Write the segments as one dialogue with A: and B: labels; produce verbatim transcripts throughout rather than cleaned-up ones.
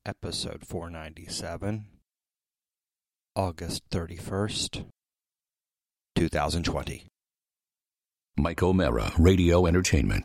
A: episode four ninety-seven, August thirty-first, twenty twenty.
B: Mike O'Mara, Radio Entertainment.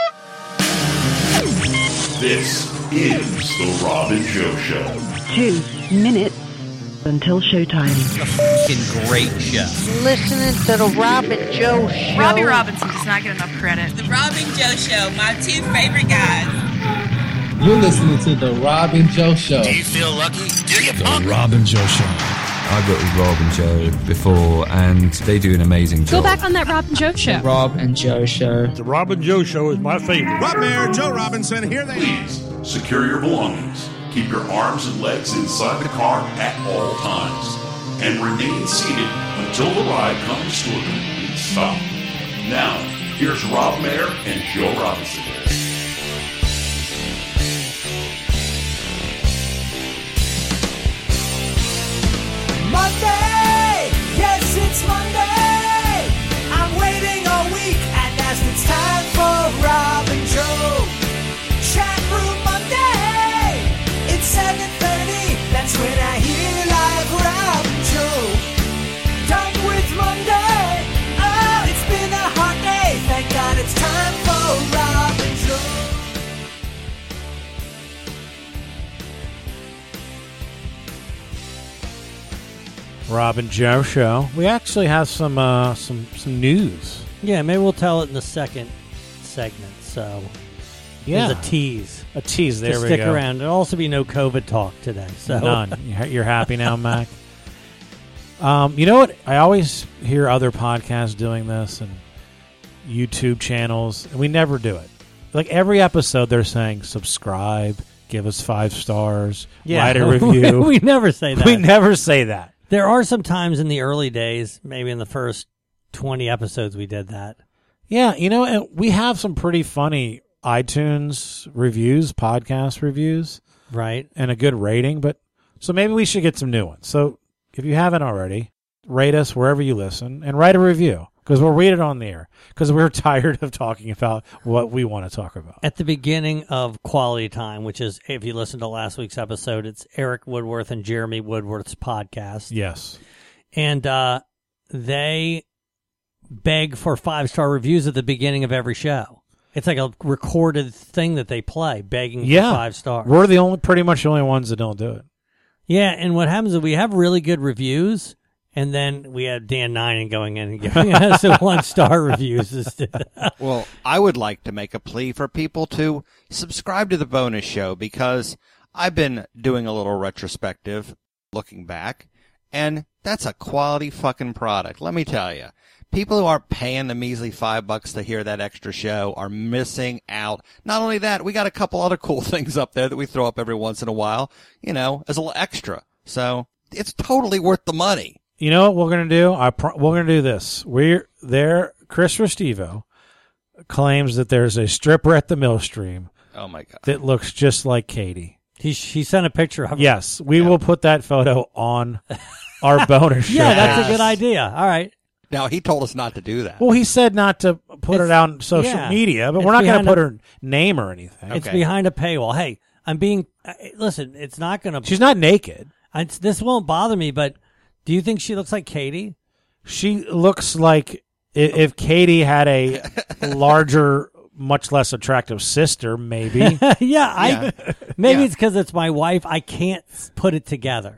C: This is The Rob and Joe Show.
D: Two minutes until showtime.
E: A fucking great show.
F: Listening to The Rob and Joe Show.
G: Robbie Robinson does not get enough credit.
H: The Rob and Joe Show, my two favorite guys.
I: You're listening to The Rob and Joe Show.
E: Do you feel lucky? Do you
J: The Rob and Joe Show.
K: I've worked with Rob and Joe before, and they do an amazing job.
L: Go back on that Rob and Joe Show.
I: The Rob and Joe Show.
J: The Rob and Joe Show is my favorite.
C: Rob Mayer, Joe Robinson, here they are. Please, secure your belongings. Keep your arms and legs inside the car at all times. And remain seated until the ride comes to a complete stop. Now, here's Rob Mayer and Joe Robinson.
M: Monday, yes, it's Monday. I'm waiting all week, and as it's time for Rob and Joe. Chat Room Monday, it's seven thirty. That's when I hear live Rob and Joe. Done with Monday. Oh, it's been a hot day. Thank God it's time for Rob and Joe.
N: Rob and Joe Show. We actually have some uh, some some news.
O: Yeah, maybe we'll tell it in the second segment. So,
N: yeah,
O: there's a tease.
N: A tease. There
O: Just
N: we
O: stick
N: go.
O: around. There'll also be no COVID talk today. So
N: none. You're happy now, Mac. Um, you know what? I always hear other podcasts doing this and YouTube channels, and we never do it. Like every episode, they're saying subscribe, give us five stars,
O: yeah,
N: write a review.
O: We never say that.
N: We never say that.
O: There are some times in the early days, maybe in the first twenty episodes, we did that.
N: Yeah, you know, and we have some pretty funny iTunes reviews, podcast reviews,
O: right,
N: and a good rating. But so maybe we should get some new ones. So if you haven't already, rate us wherever you listen and write a review because we'll read it on the air because we're tired of talking about what we want to talk about.
O: At the beginning of Quality Time, which is, if you listen to last week's episode, it's Eric Woodworth and Jeremy Woodworth's podcast.
N: Yes.
O: And uh, they beg for five-star reviews at the beginning of every show. It's like a recorded thing that they play, begging
N: yeah.
O: for five stars.
N: We're the only, pretty much the only ones that don't do it.
O: Yeah, and what happens is we have really good reviews, and then we have Dan Ninen going in and giving us a one-star reviews.
A: Well, I would like to make a plea for people to subscribe to the bonus show because I've been doing a little retrospective looking back, and that's a quality fucking product. Let me tell you. People who aren't paying the measly five bucks to hear that extra show are missing out. Not only that, we got a couple other cool things up there that we throw up every once in a while, you know, as a little extra. So it's totally worth the money.
N: You know what we're going to do? I pro- we're going to do this. We're there. Chris Restivo claims that there's a stripper at the Millstream.
A: Oh, my God.
N: That looks just like Katie.
O: He, he sent a picture of her.
N: Yes. We
A: yeah.
N: will put that photo on our bonus show.
O: Yeah, that's a good idea. All right.
A: Now, he told us not to do that.
N: Well, he said not to put
O: it's,
N: it out on social
O: yeah.
N: media, but
O: it's
N: we're not going to put
O: a,
N: her name or anything.
O: It's
N: okay.
O: behind a paywall. Hey, I'm being... Uh, listen, it's not going to...
N: She's not naked.
O: It's, this won't bother me, but do you think she looks like Katie?
N: She looks like if, if Katie had a larger, much less attractive sister, maybe.
O: yeah, I.
A: Yeah.
O: Maybe
A: yeah.
O: it's because it's my wife. I can't put it together.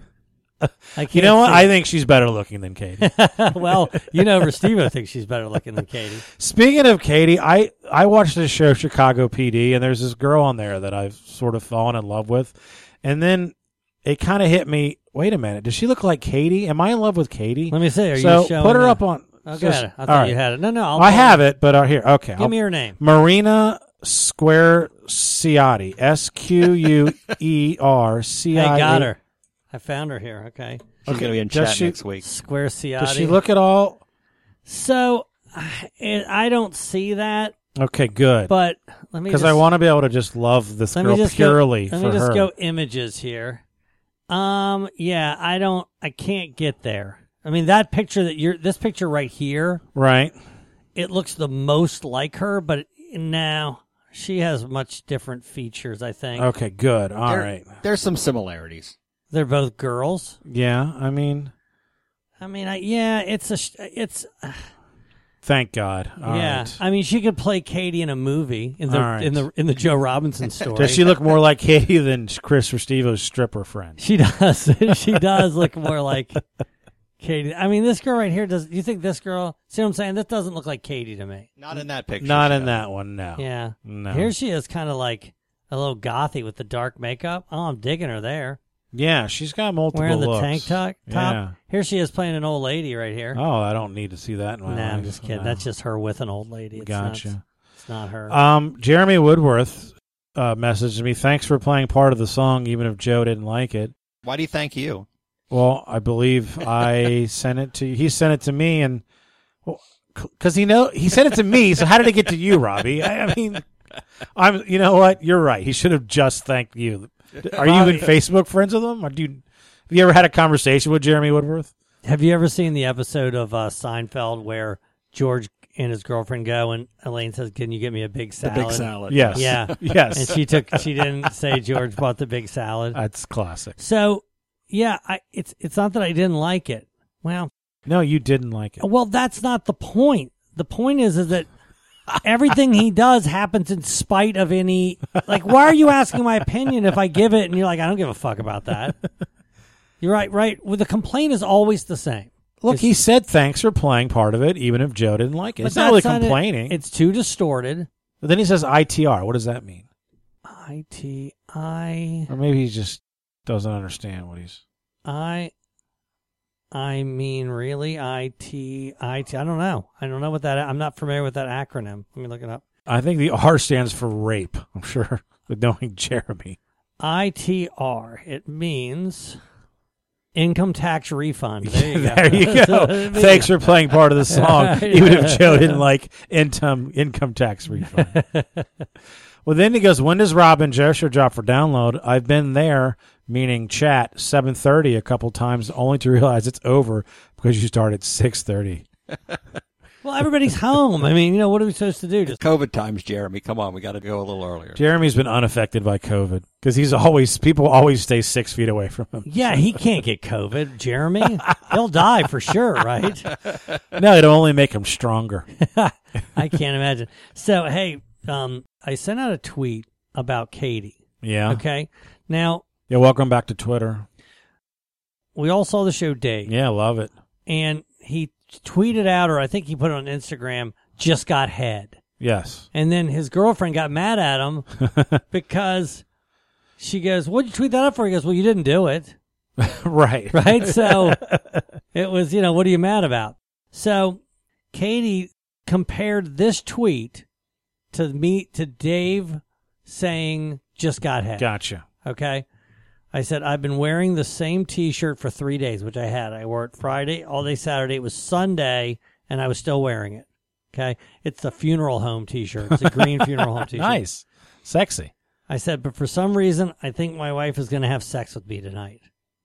N: You know what? I think she's better looking than Katie.
O: Well, you know, Restivo thinks she's better looking than Katie.
N: Speaking of Katie, I, I watched this show, Chicago P D, and there's this girl on there that I've sort of fallen in love with. And then it kind of hit me, wait a minute, does she look like Katie? Am I in love with Katie?
O: Let me see. Are
N: so
O: you showing
N: put her
O: that?
N: up on...
O: Oh,
N: just,
O: got it. I thought
N: right.
O: you had it. No, no. I'll
N: I have it, but uh, here, okay.
O: Give
N: I'll,
O: me her name.
N: Marina Square Ciati. S Q U E R C I A.
O: I got her. I found her here. Okay.
A: She's
N: okay.
A: going to be in
N: Does
A: chat
N: she,
A: next week.
O: Square Ciati.
N: Does she look at all?
O: So, I don't see that.
N: Okay, good.
O: But let me
N: because I want to be able to just love this
O: let
N: girl
O: me just
N: purely
O: go,
N: for
O: Let me just
N: her.
O: go images here. Um, yeah, I don't, I can't get there. I mean, that picture that you're, this picture right here,
N: right?
O: It looks the most like her, but now She has much different features, I think.
N: Okay, good. All
A: there,
N: right.
A: There's some similarities.
O: They're both girls.
N: Yeah, I mean,
O: I mean, I, yeah, it's a, sh- it's. Uh,
N: thank God. All
O: yeah,
N: right.
O: I mean, she could play Katie in a movie in the
N: All right.
O: in the in the Joe Robinson story.
N: Does she look more like Katie than Chris Restivo's stripper friend?
O: She does. She does look more like Katie. I mean, this girl right here does. You think this girl? See what I'm saying? This doesn't look like Katie to me.
A: Not in that picture.
N: Not
A: show.
N: in that one. No.
O: Yeah.
N: No.
O: Here she is, kind of like a little gothy with the dark makeup. Oh, I'm digging her there.
N: Yeah, she's got multiple
O: Wearing the
N: looks.
O: tank top. top.
N: Yeah.
O: Here she is playing an old lady right here.
N: Oh, I don't need to see that in my
O: Nah,
N: life.
O: I'm just kidding.
N: No.
O: That's just her with an old lady. It's
N: Gotcha.
O: Not, it's not her.
N: Um, Jeremy Woodworth uh, messaged me, thanks for playing part of the song, even if Joe didn't like it.
A: Why do you thank you?
N: Well, I believe I sent it to he sent it to me, and well, because he know he sent it to me. So how did it get to you, Robbie? I, I mean, I'm. You know what? You're right. He should have just thanked you. Are you in Facebook friends with him? Or do you, have you ever had a conversation with Jeremy Woodworth?
O: Have you ever seen the episode of uh, Seinfeld where George and his girlfriend go, and Elaine says, "Can you get me a big salad?"
A: The big salad.
N: Yes.
O: Yeah.
N: Yes.
O: And she took. She didn't say George bought the big salad.
N: That's classic.
O: So, yeah, I, it's it's not that I didn't like it. Well,
N: No, you didn't like it.
O: well, that's not the point. The point is, is that everything he does happens in spite of any. Like, why are you asking my opinion if I give it and you're like, I don't give a fuck about that. You're right, right. Well, the complaint is always the same.
N: Look,
O: It's-
N: he said thanks for playing part of it, even if Joe didn't like it.
O: but
N: It's not really
O: that's it.
N: complaining.
O: It's too distorted.
N: But then he says I T R. What does that mean?
O: I T I
N: Or maybe he just doesn't understand what he's...
O: I I mean really I T I T I don't know. I don't know what that I'm not familiar with that acronym. Let me look it up.
N: I think the R stands for rape, I'm sure, with knowing Jeremy.
O: I T R. It means income tax refund. There you go.
N: There you go. Thanks for playing part of the song, even if Joe didn't like income income tax refund. Well, then he goes, when does Rob and Joe Show drop for download? I've been there, meaning chat, seven thirty a couple times, only to realize it's over because you start at six thirty.
O: Well, everybody's home. I mean, you know, what are we supposed to do? Just
A: COVID times, Jeremy. Come on, we got to go a little earlier.
N: Jeremy's been unaffected by COVID because he's always, people always stay six feet away from him.
O: Yeah, he can't get COVID, Jeremy. He'll die for sure, right?
N: No, it'll only make him stronger.
O: I can't imagine. So, hey, um, I sent out a tweet about Katie.
N: Yeah.
O: Okay. Now,
N: Yeah, welcome back to Twitter.
O: we all saw the show Dave.
N: Yeah, love it.
O: And he tweeted out, or I think he put it on Instagram, just got head.
N: Yes.
O: And then his girlfriend got mad at him because she goes, what'd you tweet that up for? He goes, well, you didn't do it.
N: Right.
O: Right? So it was, you know, what are you mad about? So Katie compared this tweet to me, to Dave saying, just got head.
N: Gotcha.
O: Okay. I said, I've been wearing the same T-shirt for three days, which I had. I wore it Friday, all day Saturday. It was Sunday, and I was still wearing it. Okay. It's the funeral home T-shirt. It's a green funeral home T-shirt.
N: Nice. Sexy.
O: I said, but for some reason, I think my wife is going to have sex with me tonight.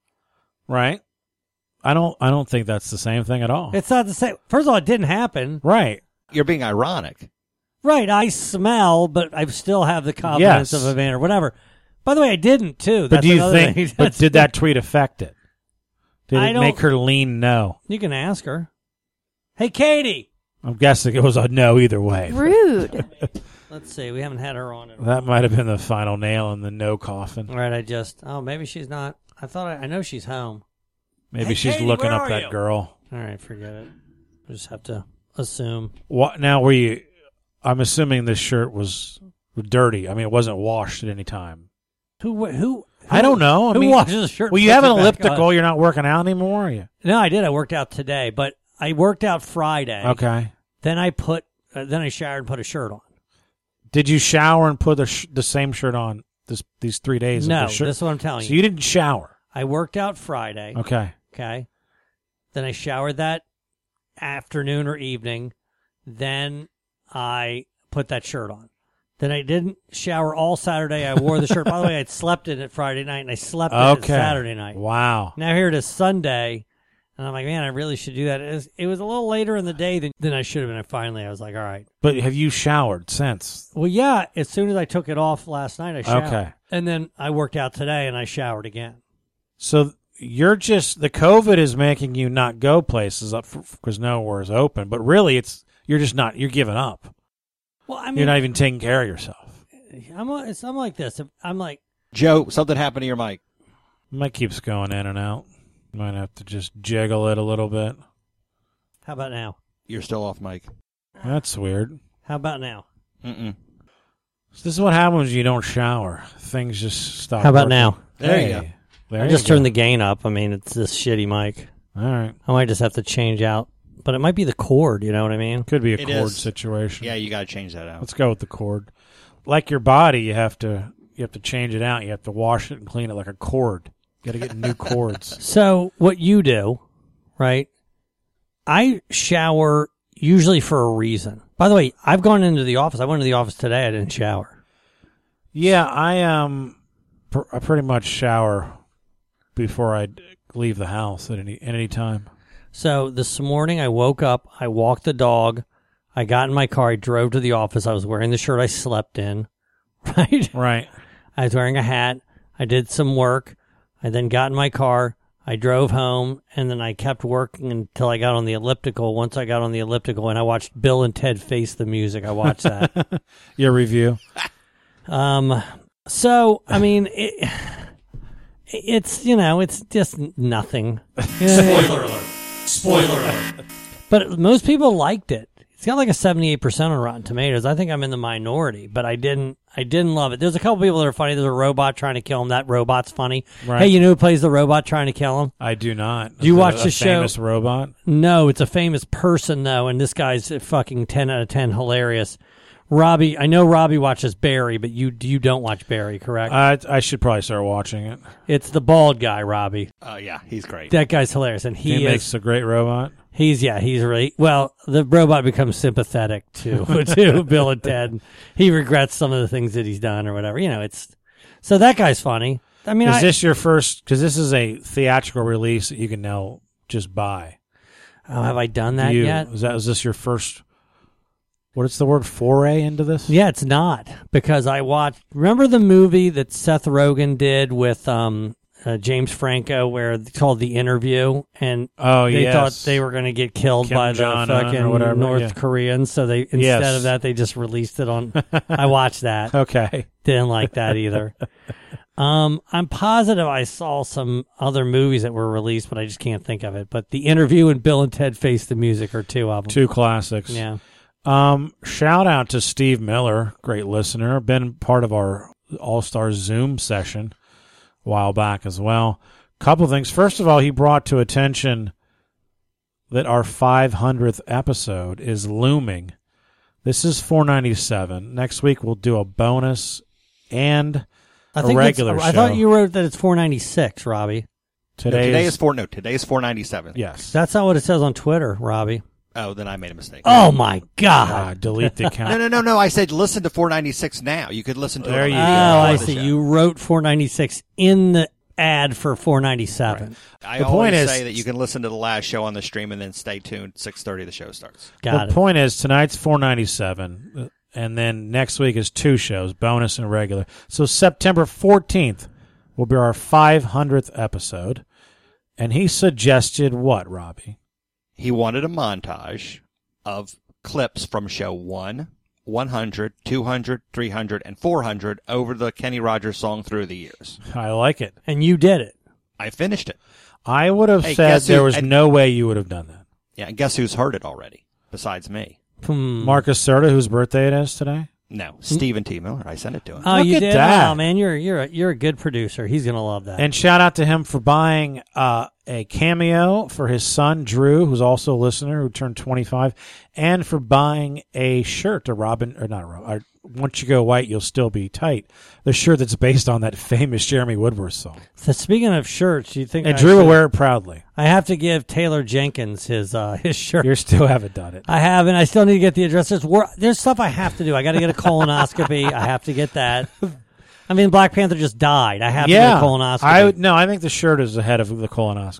N: Right. I don't I don't think that's the same thing at all.
O: It's not the same. First of all, it didn't happen.
N: Right.
A: You're being ironic.
O: Right. I smell, but I still have the confidence
N: Yes.
O: of a man or whatever. By the way, I didn't, too.
N: But
O: That's
N: do you
O: another
N: think
O: thing.
N: but
O: That's-
N: did that tweet affect it? Did
O: I
N: it
O: don't-
N: make her lean no?
O: You can ask her. Hey, Katie.
N: I'm guessing it was a no either way.
F: Rude.
O: Let's see. We haven't had her on it.
N: That might have been the final nail in the no coffin.
O: All right. I just, oh, maybe she's not. I thought, I, I know she's home.
N: Maybe
O: Hey,
N: she's
O: Katie,
N: looking
O: where
N: up
O: are
N: that
O: you?
N: girl.
O: All right. Forget it. We just have to assume.
N: What now were you I'm assuming this shirt was dirty. I mean it wasn't washed at any time.
O: Who, who, who
N: I don't know. I
O: who
N: mean,
O: washes a shirt?
N: Well,
O: and
N: you
O: puts
N: have an
O: it back
N: elliptical.
O: on?
N: You're not working out anymore, are you?
O: No, I did. I worked out today, but I worked out Friday.
N: Okay.
O: Then I put, uh, then I showered and put a shirt on.
N: Did you shower and put the sh- the same shirt on this these three days? of
O: No,
N: the shirt?
O: this is what I'm telling
N: So
O: you.
N: you didn't shower.
O: I worked out Friday.
N: Okay.
O: Okay. Then I showered that afternoon or evening. Then I put that shirt on. Then I didn't shower all Saturday. I wore the shirt. By the way, I'd slept in it Friday night, and I slept in it
N: Okay.
O: Saturday night.
N: Wow.
O: Now here it is Sunday. And I'm like, man, I really should do that. It was, it was a little later in the day than, than I should have been. And finally, I was like, all right.
N: But have you showered since?
O: Well, yeah. As soon as I took it off last night, I showered.
N: Okay.
O: And then I worked out today, and I showered again.
N: So you're just, the COVID is making you not go places up because nowhere is open. But really, it's you're just not, you're giving up.
O: Well, I mean,
N: you're not even taking care of yourself.
O: I'm, it's, I'm like this. I'm like,
A: Joe, something happened to your mic.
N: Mic keeps going in and out. Might have to just jiggle it a little bit.
O: How about now?
A: You're still off mic.
N: That's weird.
O: How about now?
A: Mm-mm.
N: So this is what happens when you don't shower. Things just stop.
O: How about
N: working.
O: now?
A: There
N: hey,
A: you go.
N: There
O: I
N: you
O: just
N: go.
O: turned the gain up. I mean, it's this shitty mic.
N: All right.
O: I might just have to change out. But it might be the cord, you know what I mean?
N: Could be a
A: It
N: cord
A: is.
N: situation.
A: Yeah, you got to change that out.
N: Let's go with the cord. Like your body, you have to you have to change it out. You have to wash it and clean it like a cord. You got to get new cords.
O: So what you do, right? I shower usually for a reason. By the way, I've gone into the office. I went to the office today. I didn't shower.
N: Yeah, I um, pr- I pretty much shower before I leave the house at any at any time.
O: So this morning I woke up. I walked the dog. I got in my car. I drove to the office. I was wearing the shirt I slept in. Right.
N: Right.
O: I was wearing a hat. I did some work. I then got in my car. I drove home, and then I kept working until I got on the elliptical. Once I got on the elliptical, and I watched Bill and Ted Face the Music. I watched that.
N: Your review.
O: Um. So I mean, it, it's you know, it's just nothing.
C: Spoiler alert. Spoiler alert.
O: But most people liked it. It's got like a seventy-eight percent on Rotten Tomatoes. I think I'm in the minority, but I didn't I didn't love it. There's a couple people that are funny. There's a robot trying to kill him. That robot's funny.
N: Right.
O: Hey, you know who plays the robot trying to kill him?
N: I do not.
O: Do you
N: Is
O: watch
N: it a
O: the show?
N: Famous robot?
O: No, it's a famous person, though, and this guy's a fucking ten out of ten hilarious. Robbie, I know Robbie watches Barry, but you you don't watch Barry, correct?
N: I I should probably start watching it.
O: It's the bald guy, Robbie.
A: Oh, uh, yeah, he's great.
O: That guy's hilarious, and he,
N: He
O: is,
N: makes a great robot.
O: He's yeah, he's really well. The robot becomes sympathetic to to Bill and Ted. He regrets some of the things that he's done or whatever. You know, it's so that guy's funny. I mean,
N: is
O: I,
N: this your first? Because this is a theatrical release that you can now just buy.
O: Oh, have I done that
N: you,
O: yet?
N: Is that is this your first? What is the word? Foray into this?
O: Yeah, it's not because I watched. Remember the movie that Seth Rogen did with um. Uh, James Franco, where it's called The Interview, and
N: oh,
O: they
N: yes.
O: thought they were going to get killed
N: Kim
O: by the
N: Jong-un
O: fucking
N: or whatever,
O: North
N: yeah.
O: Koreans. So they instead
N: Yes.
O: of that, they just released it on. I watched that.
N: Okay,
O: didn't like that either. um, I'm positive I saw some other movies that were released, but I just can't think of it. But The Interview and Bill and Ted Face the Music are two of them.
N: Two classics.
O: Yeah.
N: Um, shout out to Steve Miller, great listener, been part of our All-Star Zoom session a while back as well. Couple things. First of all, he brought to attention that our five hundredth episode is looming. This is four ninety-seven. Next week we'll do a bonus and
O: I
N: a
O: think
N: regular
O: it's,
N: show.
O: I thought you wrote that it's four ninety-six, Robbie.
A: No, today is four. No, today is four ninety-seven.
N: Yes,
O: that's not what it says on Twitter, Robbie.
A: Oh, then I made a mistake.
O: Oh my God!
N: Uh, delete the account.
A: no, no, no, no. I said listen to four ninety-six now. You could listen to
N: there
A: it.
N: You
O: oh,
N: go.
O: I
A: the
O: see.
A: show.
O: You wrote four ninety-six in the ad for four ninety-seven.
A: Right. I
N: The
A: always
N: point is-
A: say that you can listen to the last show on the stream and then stay tuned. six thirty the show starts.
O: Got
N: the
O: it.
N: point is tonight's four ninety-seven, and then next week is two shows, bonus and regular. So September fourteenth will be our five hundredth episode. And he suggested what, Robbie?
A: He wanted a montage of clips from show one, one hundred, two hundred, three hundred, and four hundred over the Kenny Rogers song through the years.
N: I like it.
O: And you did it.
A: I finished it.
N: I would have
A: Hey,
N: said
A: guess who-
N: there was
A: and-
N: no way you would have done that.
A: Yeah, and guess who's heard it already besides me?
O: Hmm.
N: Marcus Serta, whose birthday it is today?
A: No, Stephen T. Miller. I sent it to him.
O: Oh,
N: Look
O: you
N: at
O: did?
N: that.
O: Oh, man, you're you're a, you're a good producer. He's gonna love that.
N: And shout out to him for buying uh, a cameo for his son, Drew, who's also a listener, who turned twenty-five, and for buying a shirt to Robin, or not Robin, or Once You Go White, You'll Still Be Tight, the shirt that's based on that famous Jeremy Woodworth song.
O: So speaking of shirts, you think
N: And
O: I
N: Drew will
O: should-
N: wear it proudly.
O: I have to give Taylor Jenkins his uh, his shirt.
N: You still haven't done it.
O: I haven't. I still need to get the address. There's, wor- there's stuff I have to do. I got to get a colonoscopy. I have to get that. I mean, Black Panther just died. I have
N: yeah,
O: to get a colonoscopy.
N: I would- no, I think the shirt is ahead of the colonoscopy.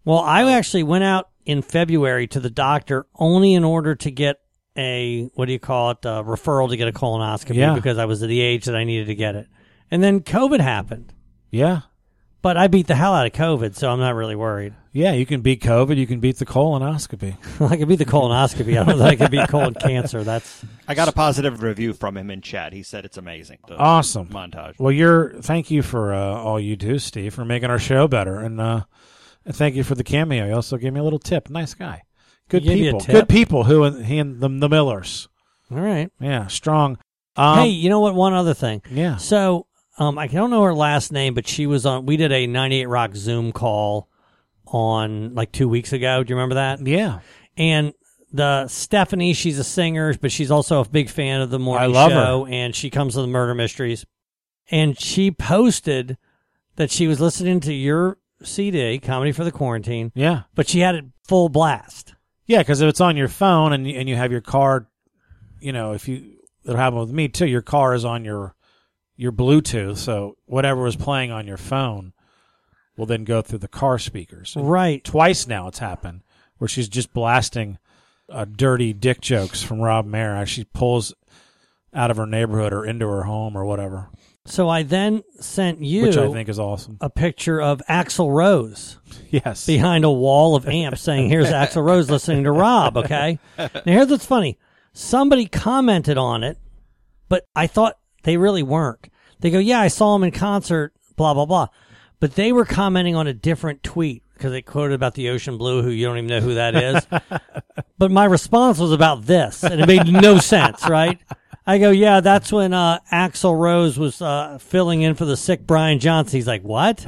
O: Well, I actually went out in February to the doctor only in order to get a, what do you call it, a referral to get a colonoscopy
N: Yeah.
O: because I was at the age that I needed to get it. And then COVID happened.
N: Yeah.
O: But I beat the hell out of COVID, so I'm not really worried.
N: Yeah, you can beat COVID. You can beat the colonoscopy.
O: I can beat the colonoscopy. I don't know that I can beat colon cancer. That's.
A: I got a positive review from him in chat. He said it's amazing. The
N: Awesome.
A: montage.
N: Well, you're. Thank you for uh, all you do, Steve, for making our show better, and uh, thank you for the cameo. You also gave me a little tip. Nice guy. Good
O: He gave you a
N: people.
O: tip?
N: Good people. Who he and the, the Millers.
O: All right.
N: Yeah, strong. Um,
O: Hey, you know what? One other thing.
N: Yeah.
O: So, um, I don't know her last name, but she was on. We did a ninety-eight Rock Zoom call on like two weeks ago. Do you remember that?
N: Yeah.
O: And the Stephanie, she's a singer, but she's also a big fan of the morning
N: I love
O: show, and she comes to the Murder Mysteries. And she posted that she was listening to your C D, Comedy for the Quarantine.
N: Yeah.
O: But she had it full blast.
N: Yeah, because if it's on your phone and and you have your car, you know, if you it'll happen with me too. Your car is on your your Bluetooth, so whatever was playing on your phone will then go through the car speakers.
O: Right.
N: Twice now it's happened where she's just blasting uh, dirty dick jokes from Rob Mayer. She pulls out of her neighborhood or into her home or whatever.
O: So I then sent you,
N: which I think is awesome,
O: a picture of Axl Rose.
N: Yes.
O: Behind a wall of amps saying, here's Axl Rose listening to Rob, okay? Now, here's what's funny. Somebody commented on it, but I thought they really weren't. They go, yeah, I saw him in concert, blah, blah, blah. But they were commenting on a different tweet because they quoted about the Ocean Blue, who you don't even know who that is. But my response was about this, and it made no sense, right? I go, yeah, that's when uh, Axl Rose was uh, filling in for the sick Brian Johnson. He's like, what?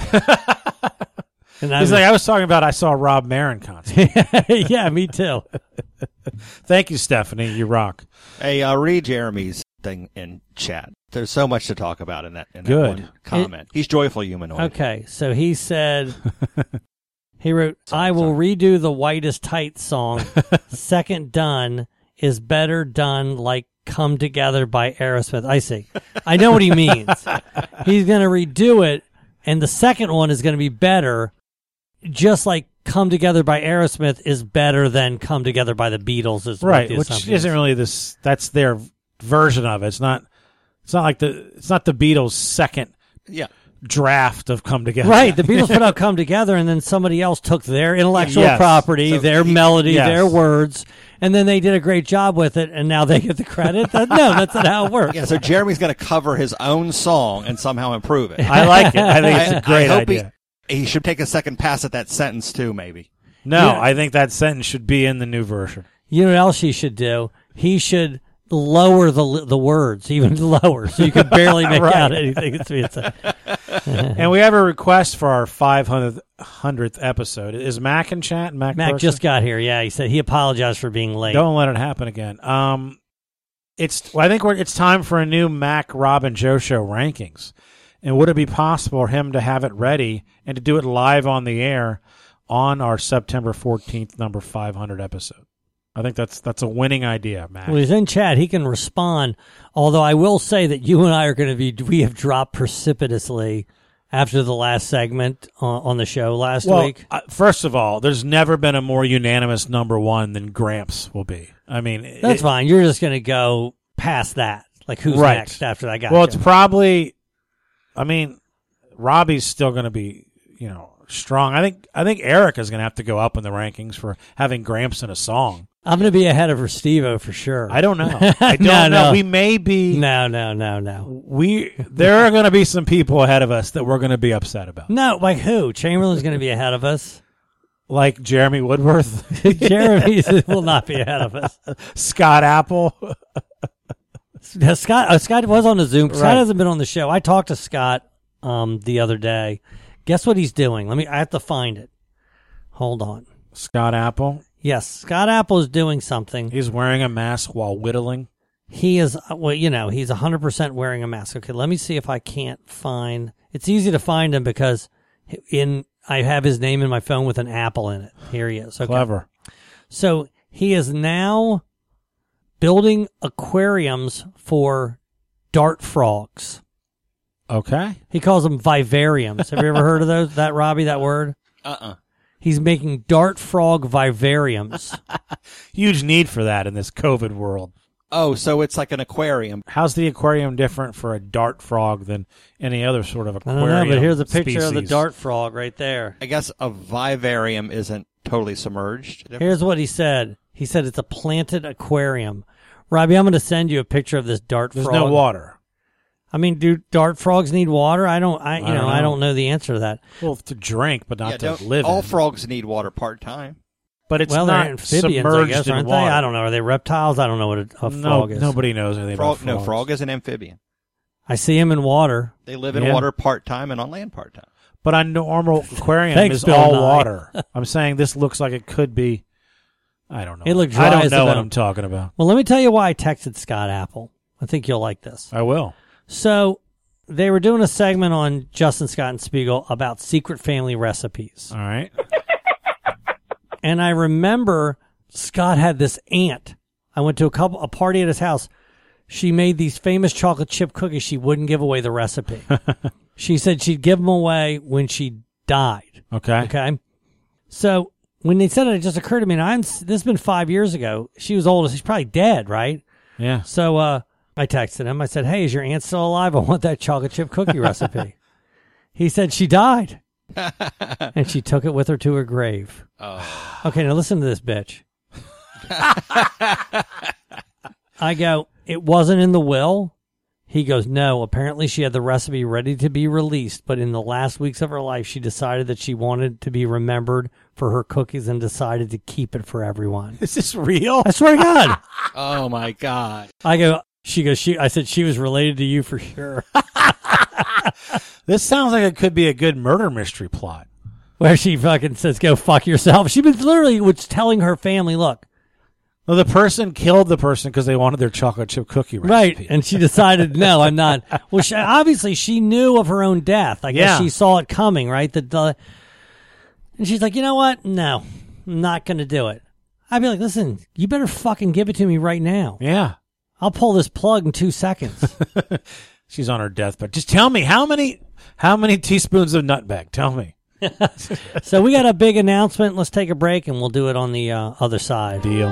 O: And
N: He's like, I was talking about I saw Rob Mayer in concert.
O: Yeah, me too.
N: Thank you, Stephanie. You rock.
A: Hey, uh, read Jeremy's thing in chat. There's so much to talk about in that, in that
N: Good.
A: one comment. He's joyful humanoid.
O: Okay, so he said, he wrote, I will redo the Whitest Tights song. Second done is better done like Come Together by Aerosmith. I see. I know what he means. He's going to redo it, and the second one is going to be better, just like Come Together by Aerosmith is better than Come Together by the Beatles. Is
N: Right,
O: what the
N: which
O: assumption
N: isn't
O: is.
N: really this. That's their version of it. It's not. It's not like the. It's not the Beatles' second
A: Yeah.
N: draft of Come Together.
O: Right, the Beatles put out Come Together, and then somebody else took their intellectual
N: Yes.
O: property,
A: So
O: their
A: he-
O: melody,
N: yes.
O: their words, and then they did a great job with it, and now they get the credit? That, no, that's not how it works.
A: Yeah, so Jeremy's going to cover his own song and somehow improve it.
N: I like it. I think it's
A: I-
N: a great
A: I hope
N: idea.
A: He, he should take a second pass at that sentence, too, maybe.
N: No,
O: Yeah.
N: I think that sentence should be in the new version.
O: You know what else he should do? He should lower the the words even lower, so you can barely make
N: Right.
O: out anything that's being said.
N: And we have a request for our five hundredth episode. Is Mac in chat? Mac,
O: Mac
N: Persa?
O: just got here. Yeah, he said he apologized for being late.
N: Don't let it happen again. Um, it's. Well, I think we're, it's time for a new Mac, Rob, and Joe show rankings. And would it be possible for him to have it ready and to do it live on the air on our September fourteenth number five hundred episode? I think that's that's a winning idea, Mac.
O: Well, he's in chat. He can respond. Although I will say that you and I are going to be, we have dropped precipitously after the last segment on, on the show last
N: well,
O: week.
N: Uh, first of all, there's never been a more unanimous number one than Gramps will be. I mean,
O: That's
N: it,
O: fine. You're just going to go past that. Like, who's
N: Right.
O: next after that guy?
N: Well, it's probably. I mean, Robbie's still going to be, you know, strong. I think. I think Eric is going to have to go up in the rankings for having Gramps in a song.
O: I'm going to be ahead of Restivo for sure.
N: I don't know. I don't
O: No,
N: know.
O: no.
N: We may be.
O: No, no, no, no.
N: We there are going to be some people ahead of us that we're going to be upset about,
O: No, like who? Chamberlain's going to be ahead of us.
N: like Jeremy Woodworth,
O: Jeremy will not be ahead of us.
N: Scott Apple.
O: Yeah, Scott uh, Scott was on the Zoom. Scott
N: Right.
O: hasn't been on the show. I talked to Scott um, the other day. Guess what he's doing? Let me. I have to find it. Hold on.
N: Scott Apple.
O: Yes, Scott Apple is doing something.
N: He's wearing a mask while whittling.
O: He is. uh, Well, you know, he's one hundred percent wearing a mask. Okay, let me see if I can't find. It's easy to find him because in I have his name in my phone with an apple in it. Here he is. Okay.
N: Clever.
O: So he is now building aquariums for dart frogs.
N: Okay.
O: He calls them vivariums. Have you ever heard of those? That Robbie, that word?
A: Uh-uh.
O: He's making dart frog vivariums.
N: Huge need for that in this COVID world.
A: Oh, so it's like an aquarium.
N: How's the aquarium different for a dart frog than any other sort of
O: I
N: aquarium?
O: don't know, but here's a picture
N: species?
O: of the dart frog right there.
A: I guess a vivarium isn't totally submerged.
O: Here's what he said. He said it's a planted aquarium. Robbie, I'm going to send you a picture of this dart
N: There's
O: frog.
N: no water.
O: I mean, do dart frogs need water? I don't. I you
N: I don't
O: know,
N: know.
O: I don't know the answer to that.
N: Well, to drink, but not
A: Yeah,
N: to
A: don't-
N: live
A: all
N: in.
A: frogs need water part time.
N: But it's
O: well,
N: not
O: they're amphibians, I
N: submerged
O: guess,
N: in
O: aren't
N: water.
O: they? I don't know. Are they reptiles? I don't know what a, a
N: No,
O: frog is.
N: nobody knows anything
A: Frog,
N: about
A: no,
N: frogs.
A: frog is an amphibian.
O: I see them in water.
A: They live in
N: Yeah.
A: water part time and on land part time.
N: But a normal aquarium
O: Thanks,
N: is
O: Bill
N: all
O: Nye.
N: water. I'm saying this looks like it could be. I don't know.
O: It looked
N: I
O: dry
N: don't
O: as
N: know
O: a
N: what
O: bone.
N: I'm talking about.
O: Well, let me tell you why I texted Scott Apple. I think you'll like this.
N: I will.
O: So they were doing a segment on Justin Scott and Spiegel about secret family recipes.
N: All right.
O: And I remember Scott had this aunt. I went to a couple a party at his house. She made these famous chocolate chip cookies. She wouldn't give away the recipe. She said she'd give them away when she died.
N: Okay.
O: Okay. So when they said it, it just occurred to me. And I'm this has been five years ago. She was old. She's probably dead, right?
N: Yeah.
O: So uh, I texted him. I said, "Hey, is your aunt still alive? I want that chocolate chip cookie recipe." He said she died, and she took it with her to her grave.
A: Oh.
O: Okay, now listen to this bitch. I go, "It wasn't in the will." He goes, "No, apparently she had the recipe ready to be released, but in the last weeks of her life, she decided that she wanted to be remembered for her cookies and decided to keep it for everyone."
N: Is this real?
O: I swear to God.
A: Oh my God.
O: I go, she goes, she, I said, she was related to you for sure.
N: This sounds like it could be a good murder mystery plot.
O: Where she fucking says, "Go fuck yourself." She was literally was telling her family, "Look."
N: Well, the person killed the person because they wanted their chocolate chip cookie recipe.
O: Right. And she decided, no, I'm not. Well, she, obviously she knew of her own death. I guess
N: Yeah.
O: she saw it coming, right? The, the, and she's like, "You know what? No, I'm not going to do it." I'd be like, "Listen, you better fucking give it to me right now.
N: Yeah.
O: I'll pull this plug in two seconds."
N: She's on her deathbed. Just tell me how many how many teaspoons of nutmeg? Tell me.
O: So we got a big announcement. Let's take a break and we'll do it on the uh, other side.
N: Deal.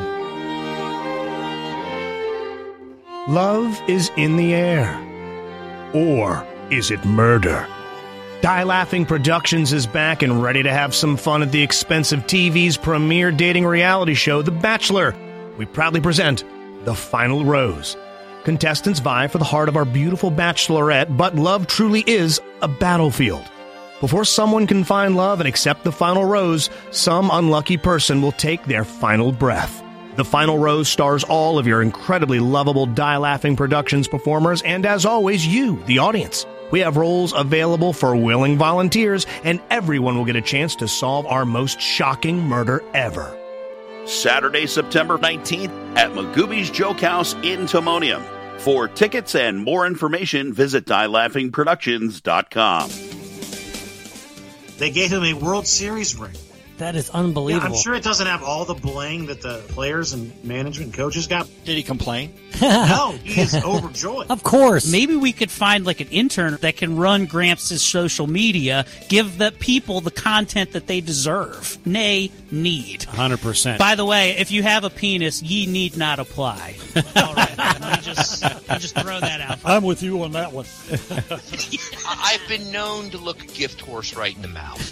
L: Love is in the air. Or is it murder? Die Laughing Productions is back and ready to have some fun at the expense of T V's premier dating reality show, The Bachelor. We proudly present The Final Rose. Contestants vie for the heart of our beautiful bachelorette, but love truly is a battlefield. Before someone can find love and accept the final rose, some unlucky person will take their final breath. The Final Rose stars all of your incredibly lovable Die Laughing Productions performers, and as always, you, the audience. We have roles available for willing volunteers, and everyone will get a chance to solve our most shocking murder ever.
C: Saturday, September nineteenth at Magooby's Joke House in Timonium. For tickets and more information, visit die laughing productions dot com.
P: They gave him a World Series ring.
O: That is
P: Yeah,
O: unbelievable.
P: I'm sure it doesn't have all the bling that the players and management and coaches got.
A: Did he complain?
P: No, he is overjoyed.
O: Of course.
Q: Maybe we could find like an intern that can run Gramps' social media, give the people the content that they deserve, nay, need.
N: one hundred percent.
Q: By the way, if you have a penis, ye need not apply. All right, let me just, let me just throw that out.
J: I'm with you on that one.
E: I've been known to look a gift horse right in the mouth.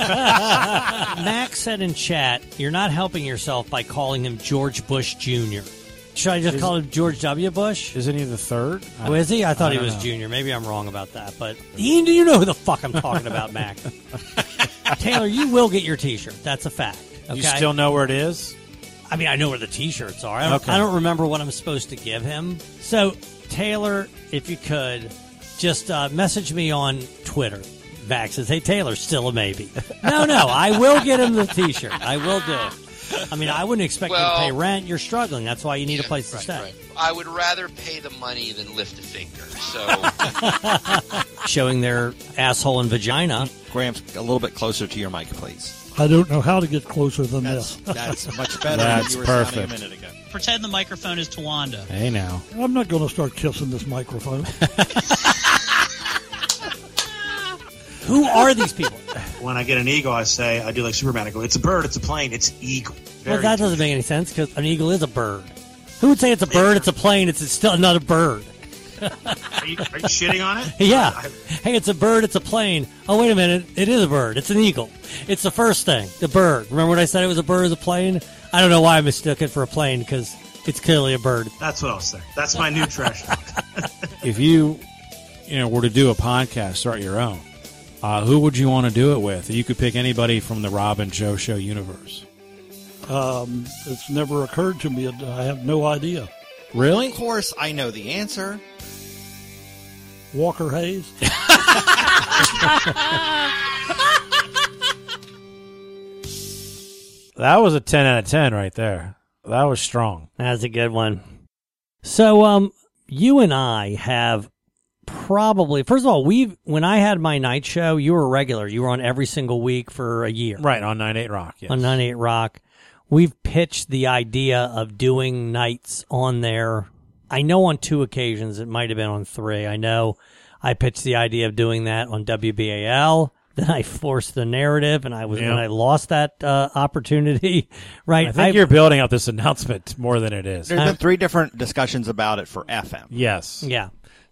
O: Max said in chat, "You're not helping yourself by calling him George Bush Junior" Should I just
N: Is-
O: call him George W. Bush?
N: Isn't he the third?
O: Oh, is he? I thought
N: I
O: he
N: don't
O: was
N: know.
O: Junior. Maybe I'm wrong about that, but you, you know who the fuck I'm talking about, Mac. Taylor, you will get your T-shirt. That's a fact. Okay?
N: You still know where it is?
O: I mean, I know where the T-shirts are. I don't,
N: Okay.
O: I don't remember what I'm supposed to give him. So, Taylor, if you could, just uh, message me on Twitter. Max says, "Hey, Taylor, still a maybe." No, no, I will get him the T-shirt. I will do it. I mean, I wouldn't expect
E: Well-
O: you to pay rent. You're struggling. That's why you need a
E: Yeah,
O: place to
E: right,
O: stay.
E: right. I would rather pay the money than lift a finger. So
O: Showing their asshole and vagina.
A: Gramps, a little bit closer to your mic, please.
J: I don't know how to get closer than
A: That's,
J: this.
A: that's much better
N: That's
A: than you were sounding
N: perfect.
A: a minute ago.
Q: Pretend the microphone is Tawanda.
N: Hey now.
J: I'm not going to start kissing this microphone.
O: Who are these people?
P: When I get an eagle, I say, I do like Superman. I go, it's a bird, it's a plane, it's eagle. Very
O: Well, that doesn't make any sense because an eagle is a bird. Who would say it's a bird, it's a plane, it's still another bird?
P: Are you, are you shitting on it?
O: Yeah.
P: I,
O: Hey, it's a bird, it's a plane. Oh, wait a minute. It is a bird. It's an eagle. It's the first thing, the bird. Remember when I said it was a bird, it was a plane? I don't know why I mistook it for a plane because it's clearly a bird.
P: that's what I'll say. That's my new trash talk.
R: If you, you know, were to do a podcast, start your own, uh, who would you want to do it with? You could pick anybody from the Rob and Joe Show universe.
J: Um, it's never occurred to me. I have no idea.
R: Really?
A: Of course, I know the answer.
J: Walker Hayes.
N: That was a ten out of ten right there. That was strong.
O: That's a good one. So, um, you and I have probably, first of all, we've, when I had my night show, you were a regular. You were on every single week for a year.
N: Right, on ninety-eight Rock, yes.
O: On ninety-eight Rock. We've pitched the idea of doing nights on there. I know on two occasions, it might have been on three. I know I pitched the idea of doing that on W B A L. Then I forced the narrative, and I was
N: Yeah.
O: when I lost that uh, opportunity. Right,
N: I think you're building up this announcement more than it is.
A: There's been three different discussions about it for F M.
N: Yes.
O: Yeah.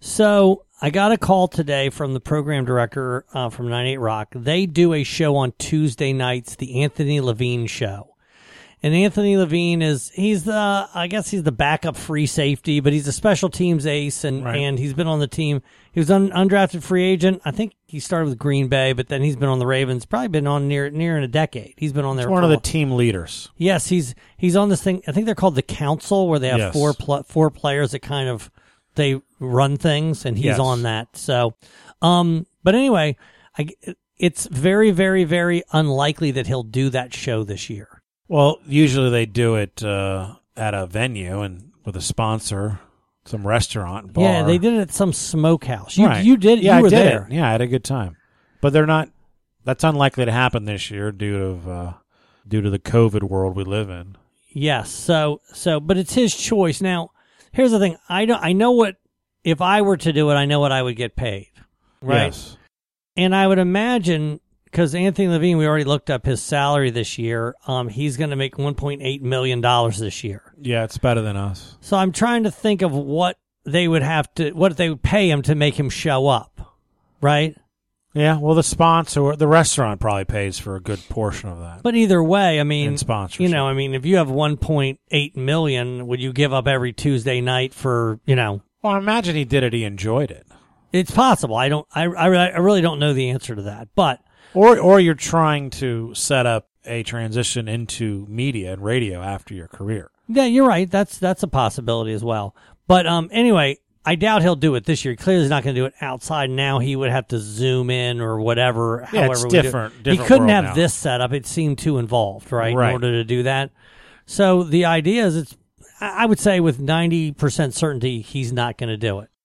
O: So I got a call today from the program director uh, from ninety-eight Rock. They do a show on Tuesday nights, the Anthony Levine Show. And Anthony Levine is, he's the, I guess he's the backup free safety, but he's a special teams ace, and,
N: Right.
O: and he's been on the team. He was an undrafted free agent. I think he started with Green Bay, but then he's been on the Ravens, probably been on near near in a decade. He's been on there.
N: He's one
O: for
N: of
O: a
N: the
O: while.
N: team leaders.
O: Yes, he's he's on this thing. I think they're called the Council, where they have
N: Yes.
O: four pl- four players that kind of they run things, and he's
N: Yes.
O: on that. So, um, but anyway, I, it's very, very, very unlikely that he'll do that show this year.
N: Well, usually they do it uh, at a venue and with a sponsor, some restaurant, bar.
O: Yeah, they did it at some smokehouse. You
N: Right.
O: you did
N: Yeah,
O: you were
N: I did
O: there.
N: It. Yeah, I had a good time. But they're not. That's unlikely to happen this year due to uh, due to the COVID world we live in.
O: Yes. So so, but it's his choice. Now, here's the thing. I don't. I know what if I were to do it. I know what I would get paid. Right.
N: Yes.
O: And I would imagine, because Anthony Levine, we already looked up his salary this year. Um, he's going to make one point eight million dollars this year.
N: Yeah, it's better than us.
O: So I'm trying to think of what they would have to, what they would pay him to make him show up, right?
N: Yeah, well, the sponsor, the restaurant probably pays for a good portion of that.
O: But either way, I mean,
N: And sponsorship.
O: you know, I mean, if you have one point eight million, would you give up every Tuesday night for, you know?
N: Well, I imagine he did it. He enjoyed it.
O: It's possible. I don't. I, I, I really don't know the answer to that. But
N: Or or you're trying to set up a transition into media and radio after your career.
O: yeah, you're right. That's that's a possibility as well. But um, anyway, I doubt he'll do it this year. Clearly, he's not going to do it outside. Now he would have to zoom in or whatever.
N: Yeah,
O: however
N: it's
O: we do it.
N: different-
O: He
N: different
O: couldn't
N: world
O: have
N: now.
O: this set up. It seemed too involved, right,
N: Right.
O: in order to do that. So the idea is, it's. I I would say with ninety percent certainty, he's not going to do it.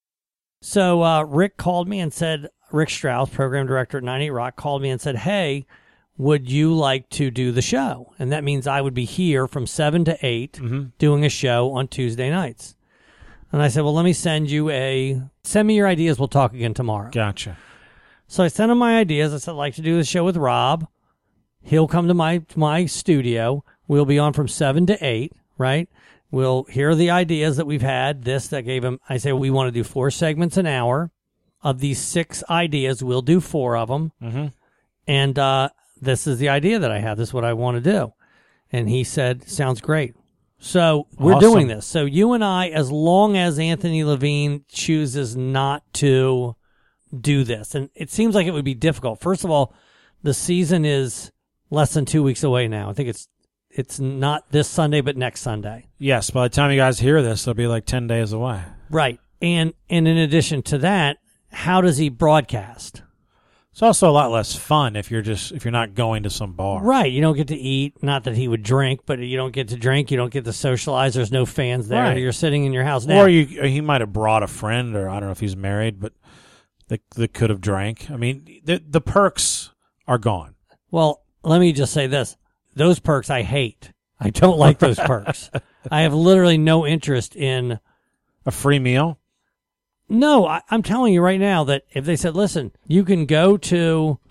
O: So uh, Rick called me and said, Rick Strauss, program director at ninety-eight Rock, called me and said, hey, would you like to do the show? And that means I would be here from seven to eight
N: Mm-hmm.
O: doing a show on Tuesday nights. And I said, well, let me send you a, send me your ideas. We'll talk again tomorrow.
N: Gotcha.
O: So I sent him my ideas. I said, I'd like to do the show with Rob. He'll come to my my studio. We'll be on from seven to eight, right? We'll hear the ideas that we've had. This, that gave him, I say, we want to do four segments an hour. Of these six ideas, we'll do four of them.
N: Mm-hmm.
O: And uh, this is the idea that I have. This is what I want to do. And he said, sounds great. So we're
N: Awesome.
O: doing this. So you and I, as long as Anthony Levine chooses not to do this, and it seems like it would be difficult. First of all, the season is less than two weeks away now. I think it's it's not this Sunday, but next Sunday.
N: Yes, by the time you guys hear this, it'll be like ten days away.
O: Right. And and in addition to that, how does he broadcast?
N: It's also a lot less fun if you're just if you're not going to some bar.
O: Right. You don't get to eat. Not that he would drink, but you don't get to drink. You don't get to socialize. There's no fans there.
N: Right.
O: You're sitting in your house now.
N: Or you or he might have brought a friend, or I don't know if he's married, but that that could have drank. I mean, the the perks are gone.
O: Well, let me just say this. Those perks I hate. I don't like those perks. I have literally no interest in
N: a free meal.
O: No, I, I'm telling you right now that if they said, listen, you can go to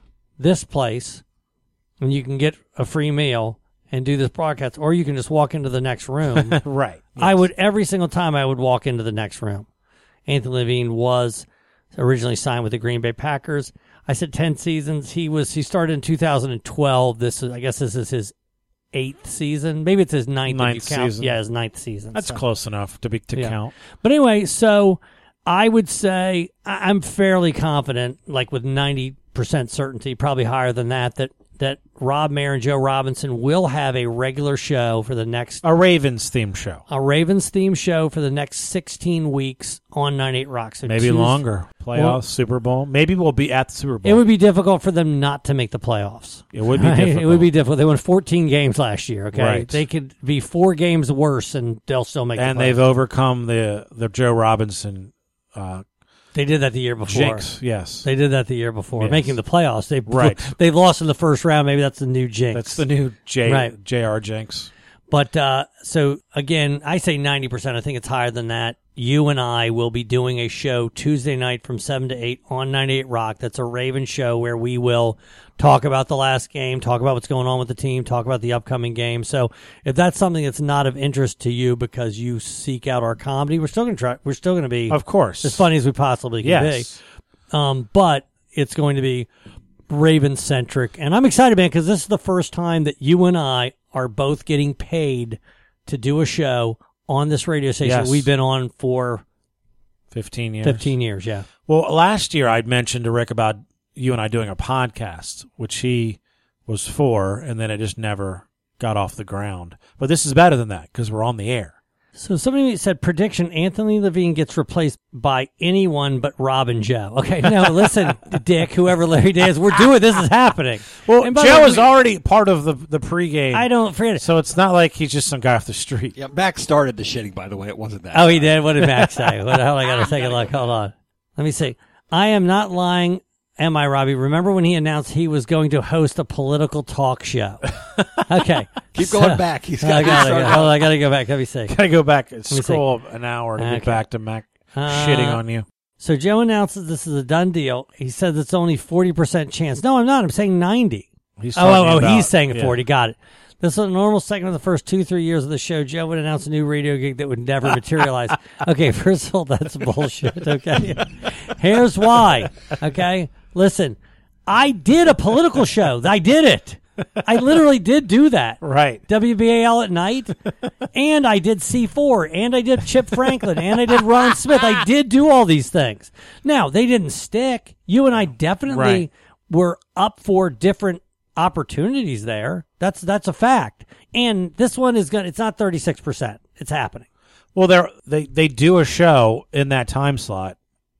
O: this place and you can get a free meal and do this broadcast, or you can just walk into the next room.
N: Right. Yes.
O: I would, every single time I would walk into the next room. Anthony Levine was originally signed with the Green Bay Packers. I said ten seasons. He was, he started in two thousand twelve. This is, I guess this is his eighth season. Maybe it's his ninth.
N: Ninth
O: if you count.
N: season.
O: Yeah, his ninth season.
N: That's
O: so.
N: close enough to be to
O: Yeah.
N: count.
O: But anyway, so I would say I- I'm fairly confident, like with ninety percent certainty, probably higher than that, that that Rob Mayer and Joe Robinson will have a regular show for the next...
N: A Ravens theme show.
O: A Ravens theme show for the next sixteen weeks on ninety-eight Rock. So
N: Maybe
O: Tuesday-
N: longer. Playoffs,
O: Well,
N: Super Bowl. Maybe we'll be at the Super Bowl.
O: it would be difficult for them not to make the playoffs.
N: It would be
O: Right?
N: difficult.
O: It would be difficult. They won fourteen games last year, okay?
N: Right.
O: They could be four games worse, and they'll still make
N: and
O: the playoffs.
N: they've overcome the the Joe Robinson uh,
O: They did that the year before.
N: jinx. Yes.
O: They did that the year before,
N: Yes.
O: making the playoffs. They
N: Right.
O: They've lost in the first round. Maybe that's the new jinx.
N: That's the new J,
O: Right.
N: J R jinx.
O: But uh, so again, I say ninety percent. I think it's higher than that. You and I will be doing a show Tuesday night from seven to eight on ninety-eight Rock. That's a Raven show where we will talk about the last game, talk about what's going on with the team, talk about the upcoming game. So if that's something that's not of interest to you because you seek out our comedy, we're still going to try. We're still going to be,
N: Of course.
O: as funny as we possibly can
N: Yes.
O: be. Um, but it's going to be Raven centric, and I'm excited, man, because this is the first time that you and I are both getting paid to do a show on this radio station
N: Yes.
O: we've been on for
N: fifteen years.
O: fifteen years. Yeah.
N: Well, last year I'd mentioned to Rick about you and I doing a podcast, which he was for, and then it just never got off the ground. But this is better than that because we're on the air.
O: So somebody said prediction: Anthony Levine gets replaced by anyone but Rob and Joe. Okay, no, listen, Dick, whoever Larry Day is, we're doing this is happening.
N: Well,
O: And by
N: Joe
O: the way,
N: is already part of the the pregame.
O: I don't forget it.
N: So it's not like he's just some guy off the street.
A: Yeah, Max started the shitting, by the way. It wasn't that.
O: Oh, he did. What did Max say? What the hell? I got to take a look. Hold on. Let me see. I am not lying. Am I, Robbie? Remember when he announced he was going to host a political talk show? Okay.
A: Keep going back. He's got
O: I
A: to
O: gotta
A: start
O: go.
A: out.
O: Hold on, I got to go back. Let me see.
N: Gotta go back and
O: me see.
N: scroll an hour to
O: Okay.
N: get back to Mac
O: Uh,
N: shitting on you.
O: So Joe announces this is a done deal. He says it's only forty percent chance. No, I'm not. I'm saying ninety.
N: He's
O: oh,
N: talking
O: oh, oh,
N: about-
O: he's saying
N: yeah.
O: forty. Got it. This is a normal segment of the first two, three years of the show. Joe would announce a new radio gig that would never materialize. Okay, first of all, that's bullshit, okay? Here's why, okay? Listen, I did a political show. I did it. I literally did do that.
N: Right.
O: W B A L at night, and I did C four, and I did Chip Franklin, and I did Ron Smith. I did do all these things. Now, they didn't stick. You and I definitely
N: Right.
O: were up for different opportunities there. That's that's a fact. And this one is going to, it's not thirty-six percent. It's happening.
N: Well, they they they do a show in that time slot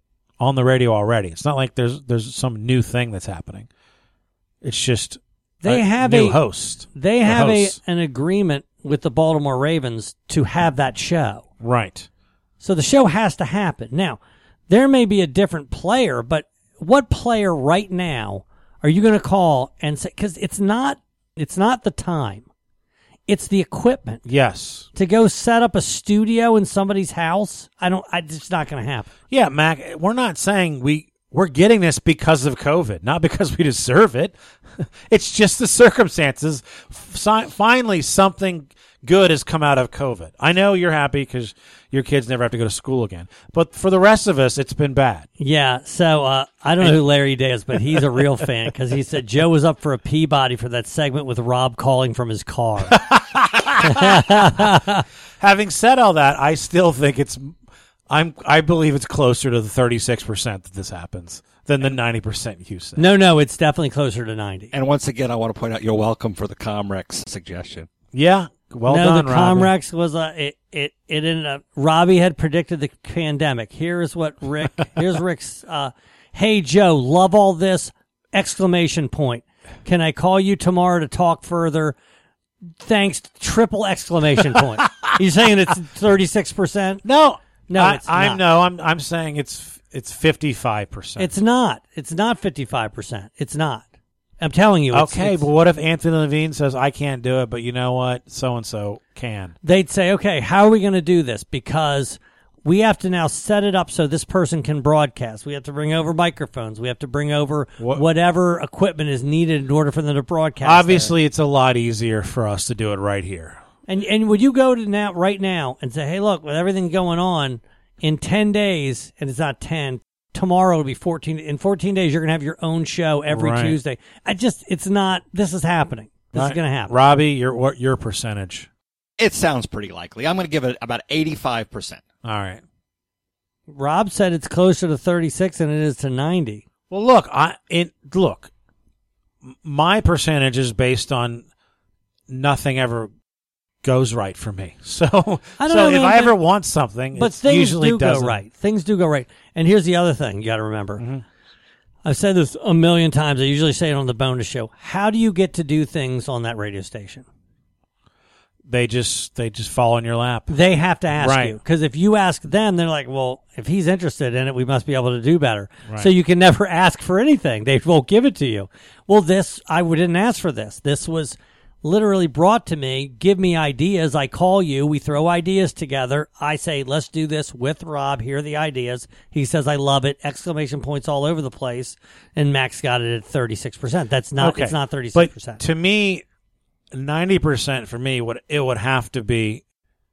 N: on the radio already. It's not like there's there's some new thing that's happening. It's just
O: They
N: a
O: have
N: new
O: a
N: host.
O: They
N: The
O: have a
N: hosts.
O: an agreement with the Baltimore Ravens to have that show.
N: Right.
O: So the show has to happen. Now, there may be a different player, but what player right now are you going to call and say, because it's not, it's not the time. It's the equipment.
N: Yes.
O: To go set up a studio in somebody's house, I don't, I, it's not going to happen.
N: Yeah, Mac, we're not saying we we're getting this because of COVID, not because we deserve it. It's just the circumstances. Fi- Finally, something good has come out of COVID. I know you're happy because your kids never have to go to school again. But for the rest of us, it's been bad.
O: Yeah, so uh, I don't know who Larry Day is, but he's a real fan because he said Joe was up for a Peabody for that segment with Rob calling from his car.
N: Having said all that, I still think it's I'm I believe it's closer to the thirty-six percent that this happens than the ninety percent you said.
O: No, no, it's definitely closer to ninety.
A: And once again, I want to point out you're welcome for the Comrex suggestion.
N: Yeah, well
O: no,
N: done,
O: the
N: Robbie.
O: Comrex was a it, it it ended up. Robbie had predicted the pandemic. Here's what Rick. Here's Rick's. Uh, hey Joe, love all this! Exclamation point. Can I call you tomorrow to talk further? Thanks. Triple exclamation point. You saying it's thirty-six percent?
N: No,
O: no,
N: I,
O: it's
N: I'm
O: not.
N: no, I'm I'm saying it's it's fifty-five percent.
O: It's not. It's not fifty-five percent. It's not. I'm telling you. It's,
N: Okay,
O: it's,
N: but what if Anthony Levine says I can't do it, but you know what, so and so can?
O: They'd say, okay, how are we going to do this? Because we have to now set it up so this person can broadcast. We have to bring over microphones. We have to bring over
R: What-
O: whatever equipment is needed in order for them to broadcast.
R: Obviously, it's a lot easier for us to do it right here.
O: And and would you go to now right now and say, hey, look, with everything going on, in ten days, and it's not ten, tomorrow will be fourteen. In fourteen days, you're going to have your own show every
R: Right.
O: Tuesday. I just, it's not, this is happening. This
R: Right.
O: is going to happen.
R: Robbie, your what your percentage?
A: It sounds pretty likely. I'm going to give it about eighty-five percent.
R: All right.
O: Rob said it's closer to thirty-six than it is to ninety.
R: Well, look, I it look. m- My percentage is based on nothing ever goes right for me. So,
O: I don't
R: so
O: know,
R: if
O: man,
R: I
O: but-
R: ever want something,
O: But
R: it
O: things
R: usually
O: do go
R: doesn't.
O: right. Things do go right. And here's the other thing you got to remember.
R: Mm-hmm.
O: I've said this a million times. I usually say it on the bonus show. How do you get to do things on that radio station?
R: They just they just fall in your lap.
O: They have to ask
R: Right.
O: you. Because if you ask them, they're like, well, if he's interested in it, we must be able to do better.
R: Right.
O: So you can never ask for anything. They won't give it to you. Well, this, I didn't ask for this. This was literally brought to me. Give me ideas. I call you. We throw ideas together. I say, let's do this with Rob. Here are the ideas. He says, I love it. Exclamation points all over the place. And Max got it at thirty-six percent. That's not,
R: Okay.
O: it's not thirty-six percent.
R: But to me, ninety percent for me, would it would have to be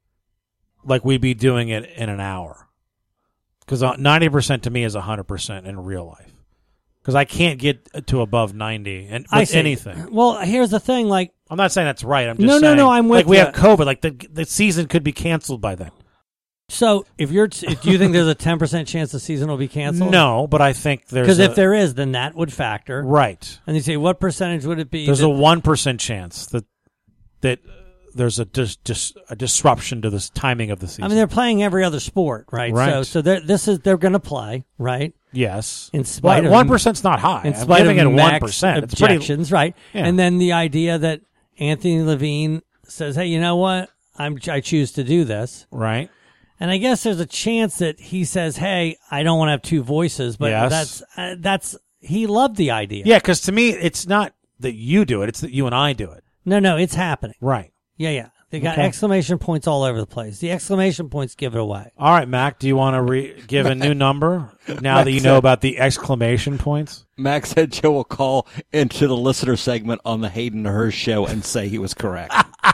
R: like we'd be doing it in an hour. Because ninety percent to me is one hundred percent in real life. Because I can't get to above ninety and
O: I
R: with
O: see.
R: anything.
O: Well, here's the thing. Like,
R: I'm not saying that's right. I'm just
O: No, no,
R: saying,
O: no, I'm with
R: like we
O: ya.
R: have COVID. Like the the season could be canceled by then.
O: so if you're, do you think there's a ten percent chance the season will be canceled?
R: No, but I think there's
O: Because if
R: a-
O: there is, then that would factor.
R: right.
O: And you say, what percentage would it be?
R: There's
O: that-
R: a one percent chance that that there's a dis, dis, a disruption to the timing of the season.
O: I mean, they're playing every other sport, right?
R: Right.
O: So, so they're, this is they're going to play, right?
R: Yes.
O: In spite of
R: one percent's not high.
O: In
R: I'm
O: spite
R: giving
O: of
R: it one
O: Max
R: percent. It's pretty-
O: objections, right?
R: Yeah.
O: And then the idea that Anthony Levine says, "Hey, you know what? I'm I choose to do this."
R: Right.
O: And I guess there's a chance that he says, "Hey, I don't want to have two voices," but
R: Yes.
O: that's uh, that's he loved the idea.
R: Yeah, because to me, it's not that you do it; it's that you and I do it.
O: No, no, it's happening.
R: Right.
O: Yeah, yeah. They got
R: Okay.
O: exclamation points all over the place. The exclamation points give it away.
R: All right, Mac. Do you want to re- give a new number now that you know about the exclamation points?
A: Max said Joe will call into the listener segment on the Hayden Hurst show and say he was correct.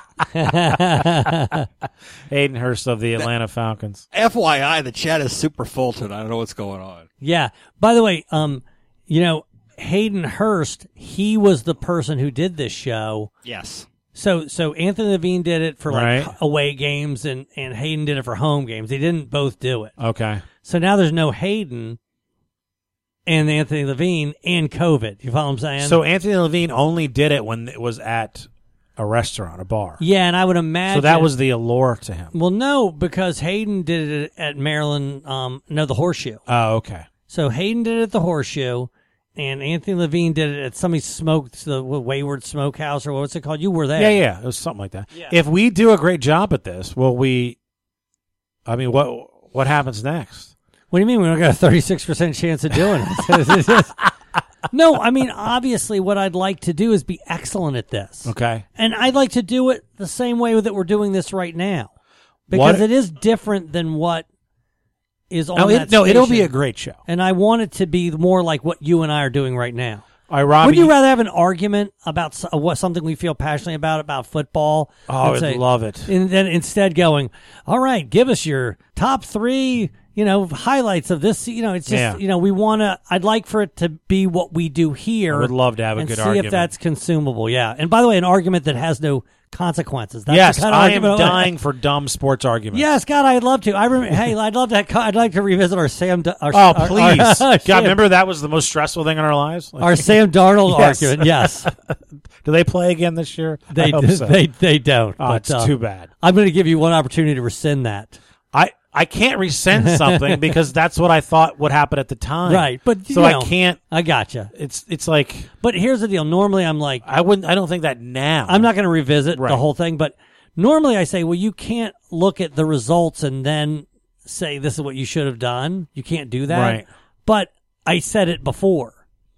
R: Hayden Hurst of the Atlanta Falcons.
A: F Y I, the chat is super full tonight. I don't know what's going on.
O: Yeah. By the way, um, you know, Hayden Hurst, he was the person who did this show.
A: Yes.
O: So, so Anthony Levine did it for like
R: Right.
O: away games, and and Hayden did it for home games. They didn't both do it.
R: Okay.
O: So now there's no Hayden and Anthony Levine and COVID. You follow what I'm saying?
R: So Anthony Levine only did it when it was at a restaurant, a bar.
O: yeah, and I would imagine.
R: So that was the allure to him.
O: well, no, because Hayden did it at Maryland. Um, no, the Horseshoe.
R: Oh, okay.
O: So Hayden did it at the Horseshoe, and Anthony Levine did it at somebody smoked the Wayward Smokehouse, or what's it called? You were there.
R: Yeah, yeah. It was something like that.
O: Yeah.
R: If we do a great job at this, will we? I mean, what what happens next?
O: What do you mean we don't got a thirty-six percent chance of doing it? No, I mean, obviously what I'd like to do is be excellent at this.
R: Okay.
O: And I'd like to do it the same way that we're doing this right now. Because
R: What-
O: it is different than what is on
R: No,
O: that
R: it, no, it'll be
O: station.
R: a great show.
O: And I want it to be more like what you and I are doing right now.
R: All right, Robbie.
O: Would you rather have an argument about s- uh, what something we feel passionately about, about football?
R: Oh,
O: and
R: I'd love it.
O: And then instead going, all right, give us your top three, you know, highlights of this. You know, it's just,
R: Yeah.
O: you know, we want to, I'd like for it to be what we do here.
R: I would love to have a
O: and
R: good
O: see
R: argument.
O: if that's consumable. Yeah. And by the way, an argument that has no consequences. That's
R: yes,
O: the kind of
R: I am
O: argument
R: dying for dumb sports arguments.
O: Yes, God, I'd love to. I rem- hey, I'd love to. I'd like to revisit our Sam. D- our,
R: Oh,
O: our-
R: please.
O: our-
R: God,
O: Sam-
R: remember that was the most stressful thing in our lives? Like-
O: our Sam Darnold
R: Yes.
O: argument. Yes,
R: Do they play again this year?
O: they
R: I hope
O: do,
R: so.
O: they they don't.
R: Oh,
O: but,
R: it's
O: uh,
R: too bad.
O: I'm going to give you one opportunity to rescind that.
R: I, I can't rescind something because that's what I thought would happen at the time.
O: Right, but you
R: so
O: know,
R: I can't.
O: I gotcha.
R: It's it's like
O: But here's the deal. Normally, I'm like,
R: I wouldn't. I don't think that now.
O: I'm not going to revisit
R: Right.
O: the whole thing. But normally, I say, well, you can't look at the results and then say this is what you should have done. You can't do that.
R: Right.
O: But I said it before.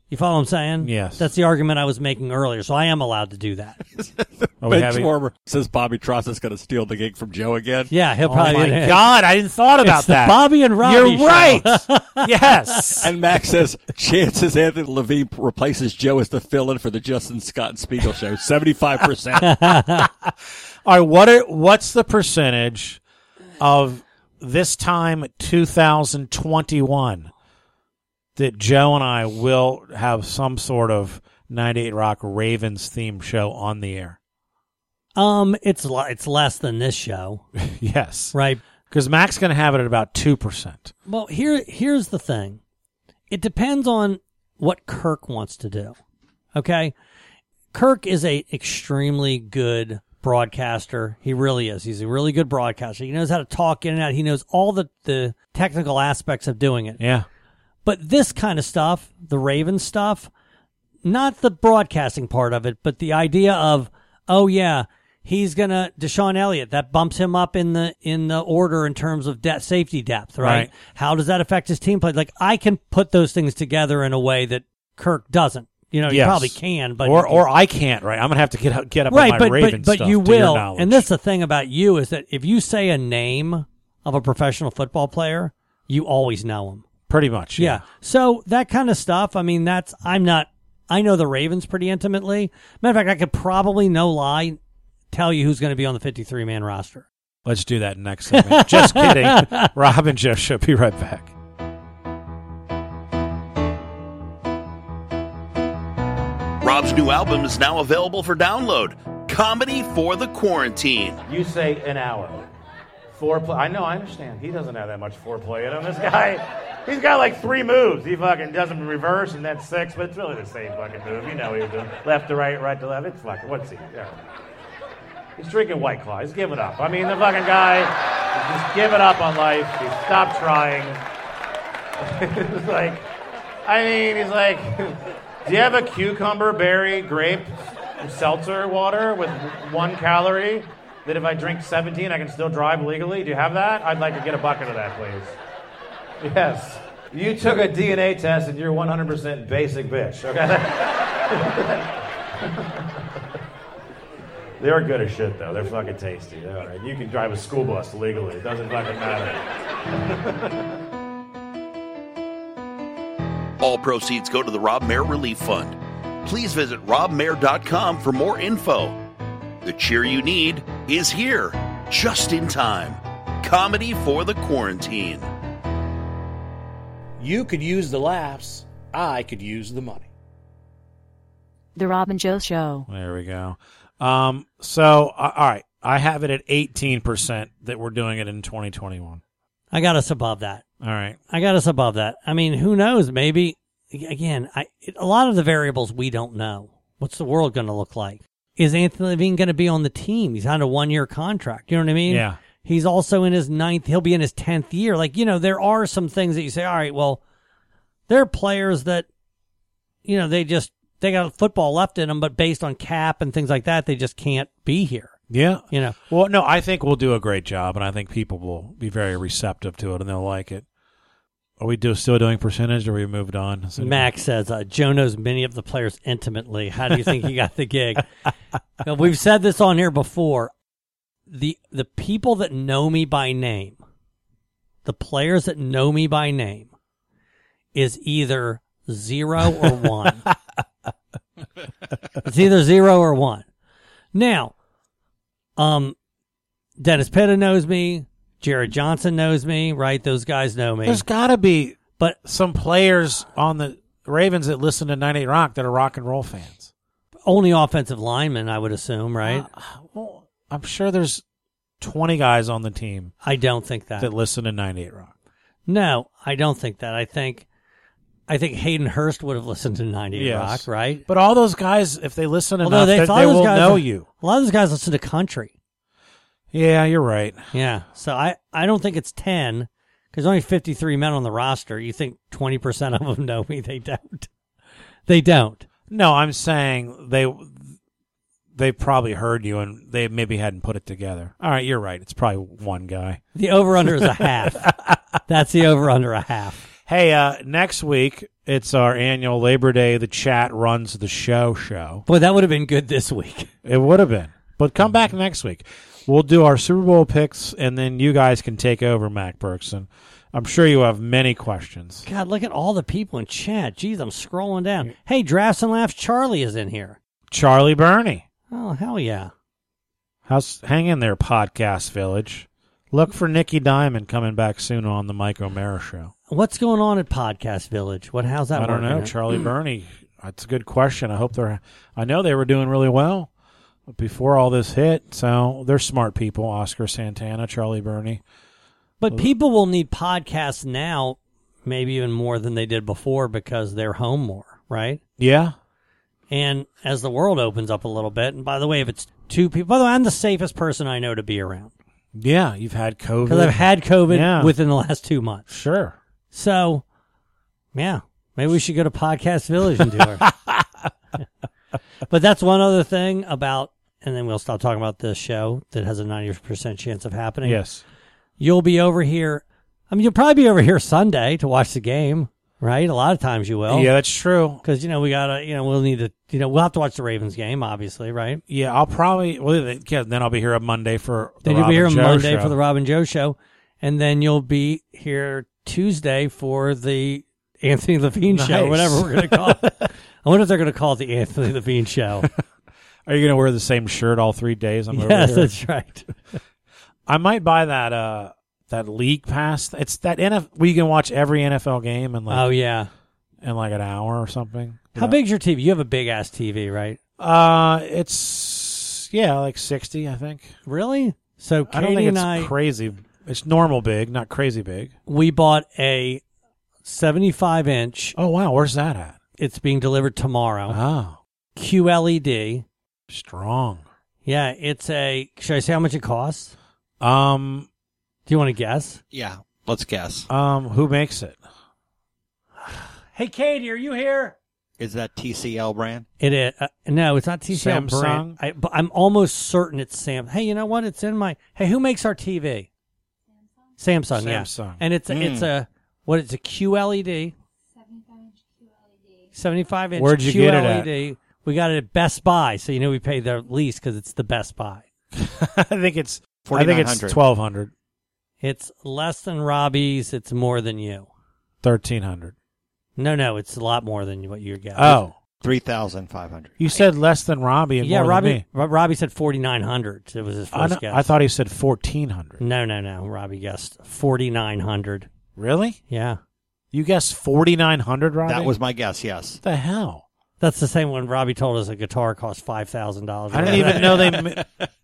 O: You follow what I'm saying?
R: Yes.
O: That's the argument I was making earlier, so I am allowed to do that.
A: Benchwarmer says Bobby Tross is going to steal the gig from Joe again.
O: Yeah, he'll
R: Oh
O: probably.
R: my God, I didn't thought about
O: it's
R: that.
O: The Bobby and Robbie
R: You're
O: show.
R: right. Yes.
A: And Max says, chances Anthony Levine replaces Joe as the fill-in for the Justin Scott and Spiegel show. seventy-five percent.
R: All right, what are, what's the percentage of this time two thousand twenty-one that Joe and I will have some sort of ninety-eight Rock Ravens themed show on the air?
O: Um, it's l- it's less than this show.
R: Yes.
O: Right.
R: Because Mac's going to have it at about two percent.
O: Well, here here's the thing. It depends on what Kirk wants to do. Okay? Kirk is a extremely good broadcaster. He really is. He's a really good broadcaster. He knows how to talk in and out. He knows all the, the technical aspects of doing it.
R: Yeah.
O: But this kind of stuff, the Ravens stuff, not the broadcasting part of it, but the idea of, oh yeah, he's gonna Deshaun Elliott, that bumps him up in the in the order in terms of de- safety depth, right?
R: Right.
O: How does that affect his team play? Like I can put those things together in a way that Kirk doesn't. You know,
R: Yes.
O: you probably can, but
R: or
O: you-
R: or I can't. Right, I'm gonna have to get up, get up
O: right,
R: on my
O: but
R: Ravens
O: but, but
R: stuff
O: you
R: to your
O: will.
R: knowledge.
O: And that's the thing about you is that if you say a name of a professional football player, you always know him.
R: Pretty much, yeah.
O: Yeah. So that kind of stuff, I mean, that's, I'm not, I know the Ravens pretty intimately. Matter of fact, I could probably, no lie, tell you who's going to be on the fifty-three man roster.
R: Let's do that next segment. Just kidding. Rob and Joe show. Be right back.
C: Rob's new album is now available for download. Comedy for the Quarantine.
R: You say an hour. Foreplay. I know, I understand. He doesn't have that much foreplay in him. This guy, he's got like three moves. He fucking does them in reverse and then six, but it's really the same fucking move. You know what he's doing. Left to right, right to left. It's fucking, what's he? Yeah. He's drinking White Claw. He's giving up. I mean, the fucking guy is just giving up on life. He's stopped trying. It's like, I mean, he's like, do you have a cucumber, berry, grape, seltzer water with one calorie? That if I drink seventeen, I can still drive legally? Do you have that? I'd like to get a bucket of that, please. Yes. You took a D N A test and you're one hundred percent basic bitch, okay? They're good as shit, though. They're fucking tasty. They're all right. You can drive a school bus legally. It doesn't fucking matter.
C: All proceeds go to the Rob Mayer Relief Fund. Please visit rob mayer dot com for more info. The cheer you need is here, just in time. Comedy for the Quarantine.
S: You could use the laughs. I could use the money.
T: The Rob and Joe Show.
R: There we go. Um, so, uh, all right. I have it at eighteen percent that we're doing it in twenty twenty-one.
O: I got us above that.
R: All right.
O: I got us above that. I mean, who knows? Maybe, again, I, a lot of the variables we don't know. What's the world going to look like? Is Anthony Levine going to be on the team? He's on a one-year contract. You know what I mean?
R: Yeah.
O: He's also in his ninth. He'll be in his tenth year. Like, you know, there are some things that you say, all right, well, there are players that, you know, they just, they got football left in them, but based on cap and things like that, they just can't be here.
R: Yeah.
O: You know?
R: Well, no, I think we'll do a great job, and I think people will be very receptive to it, and they'll like it. Are we do, still doing percentage, or we moved on? Is it-
O: Max says, uh, Joe knows many of the players intimately. How do you think he got the gig? Now, we've said this on here before. The the people that know me by name, the players that know me by name, is either zero or one. It's either zero or one. Now, um, Dennis Pitta knows me. Jared Johnson knows me, right? Those guys know me.
R: There's got to be
O: but
R: some players on the Ravens that listen to ninety-eight Rock that are rock and roll fans.
O: Only offensive linemen, I would assume, right?
R: Uh, well, I'm sure there's twenty guys on the team.
O: I don't think that.
R: That listen to ninety-eight Rock.
O: No, I don't think that. I think I think Hayden Hurst would have listened to ninety-eight
R: Yes.
O: Rock, right?
R: But all those guys, if they listen
O: Although
R: enough,
O: they,
R: they,
O: thought
R: they
O: those
R: will
O: guys,
R: know you.
O: A lot of those guys listen to country.
R: Yeah, you're right.
O: Yeah, so I, I don't think it's ten, because only fifty-three men on the roster. You think twenty percent of them know me? They don't. They don't.
R: No, I'm saying they they probably heard you and they maybe hadn't put it together. All right, you're right. It's probably one guy.
O: The over-under is a half. That's the over-under, a half.
R: Hey, uh, next week, it's our annual Labor Day, the chat runs the show show.
O: Boy, that would have been good this week.
R: It would have been. But come back next week. We'll do our Super Bowl picks, and then you guys can take over, Mac Berkson. I'm sure you have many questions.
O: God, look at all the people in chat. Jeez, I'm scrolling down. Hey, Drafts and Laughs Charlie is in here.
R: Charlie Burney.
O: Oh, hell yeah.
R: How's, hang in there, Podcast Village. Look for Nikki Diamond coming back soon on the Mike O'Mara Show.
O: What's going on at Podcast Village? What? How's that
R: I don't
O: working
R: know.
O: out?
R: Charlie Burney. That's a good question. I hope they're. I know they were doing really well before all this hit. So they're smart people. Oscar Santana, Charlie Burney.
O: But people will need podcasts now, maybe even more than they did before, because they're home more, right?
R: Yeah.
O: And as the world opens up a little bit, and by the way, if it's two people, by the way, I'm the safest person I know to be around.
R: Yeah, you've had COVID.
O: Because I've had COVID
R: Yeah.
O: within the last two months.
R: Sure.
O: So, yeah, maybe we should go to Podcast Village and do it. But that's one other thing about, and then we'll stop talking about this show that has a ninety percent chance of happening.
R: Yes.
O: You'll be over here. I mean, you'll probably be over here Sunday to watch the game, right? A lot of times you will.
R: Yeah, that's true.
O: Because, you know, we got to, you know, we'll need to, you know, we'll have to watch the Ravens game, obviously, right?
R: Yeah, I'll probably, well, yeah, then I'll be here on Monday for the
O: Then you'll
R: Rob
O: be here
R: and
O: on
R: Joe
O: Monday
R: show.
O: for the Rob and Joe show. And then you'll be here Tuesday for the Anthony Levine
R: Nice.
O: show, whatever we're going to call it. I wonder if they're going to call it the Anthony Levine show.
R: Are you going to wear the same shirt all three days? I'm over
O: Yes,
R: here?
O: that's right.
R: I might buy that uh that league pass. It's that N F L where you can watch every N F L game in like
O: Oh, yeah.
R: in like an hour or something.
O: How big's your T V? You have a big-ass T V, right?
R: Uh, it's yeah, like sixty, I think.
O: Really? So
R: I don't
O: Katie
R: think
O: and
R: it's
O: I,
R: crazy. It's normal big, not crazy big.
O: we bought a seventy-five inch.
R: Oh wow, where's that at?
O: It's being delivered tomorrow.
R: Oh,
O: Q L E D.
R: strong.
O: Yeah, it's a. Should I say how much it costs?
R: Um,
O: Do you want to guess?
A: Yeah, let's guess.
R: um, who makes it?
O: Hey, Katie, are you here?
A: Is that T C L brand?
O: It is. Uh, no, it's not T C L
R: Samsung?
O: brand. I, but I'm almost certain it's Sam. Hey, you know what? It's in my. Hey, who makes our T V? Samsung. Samsung. Yeah.
R: Samsung.
O: And it's a,
R: Mm.
O: it's a what? It's a Q L E D. seventy-five inch
R: Where'd you
O: Q
R: get
O: L E
R: it
O: D. We got it at Best Buy, so you know we paid the least because it's the Best Buy.
R: I think it's. I think it's twelve hundred.
O: It's less than Robbie's. It's more than you.
R: Thirteen hundred.
O: No, no, it's a lot more than what you got.
R: Oh,
A: three thousand five hundred.
R: you said less than Robbie and
O: yeah,
R: more
O: Robbie.
R: than me.
O: Ro- Robbie said forty-nine hundred. It was his
R: I,
O: first
R: know-
O: guess.
R: I thought he said fourteen hundred.
O: No, no, no. Robbie guessed forty-nine hundred.
R: Really?
O: Yeah,
R: You guessed forty-nine hundred, Robbie?
A: That was my guess, yes.
R: What the hell?
O: that's the same one. Robbie told us a guitar cost five thousand dollars.
R: I didn't even know they. mi-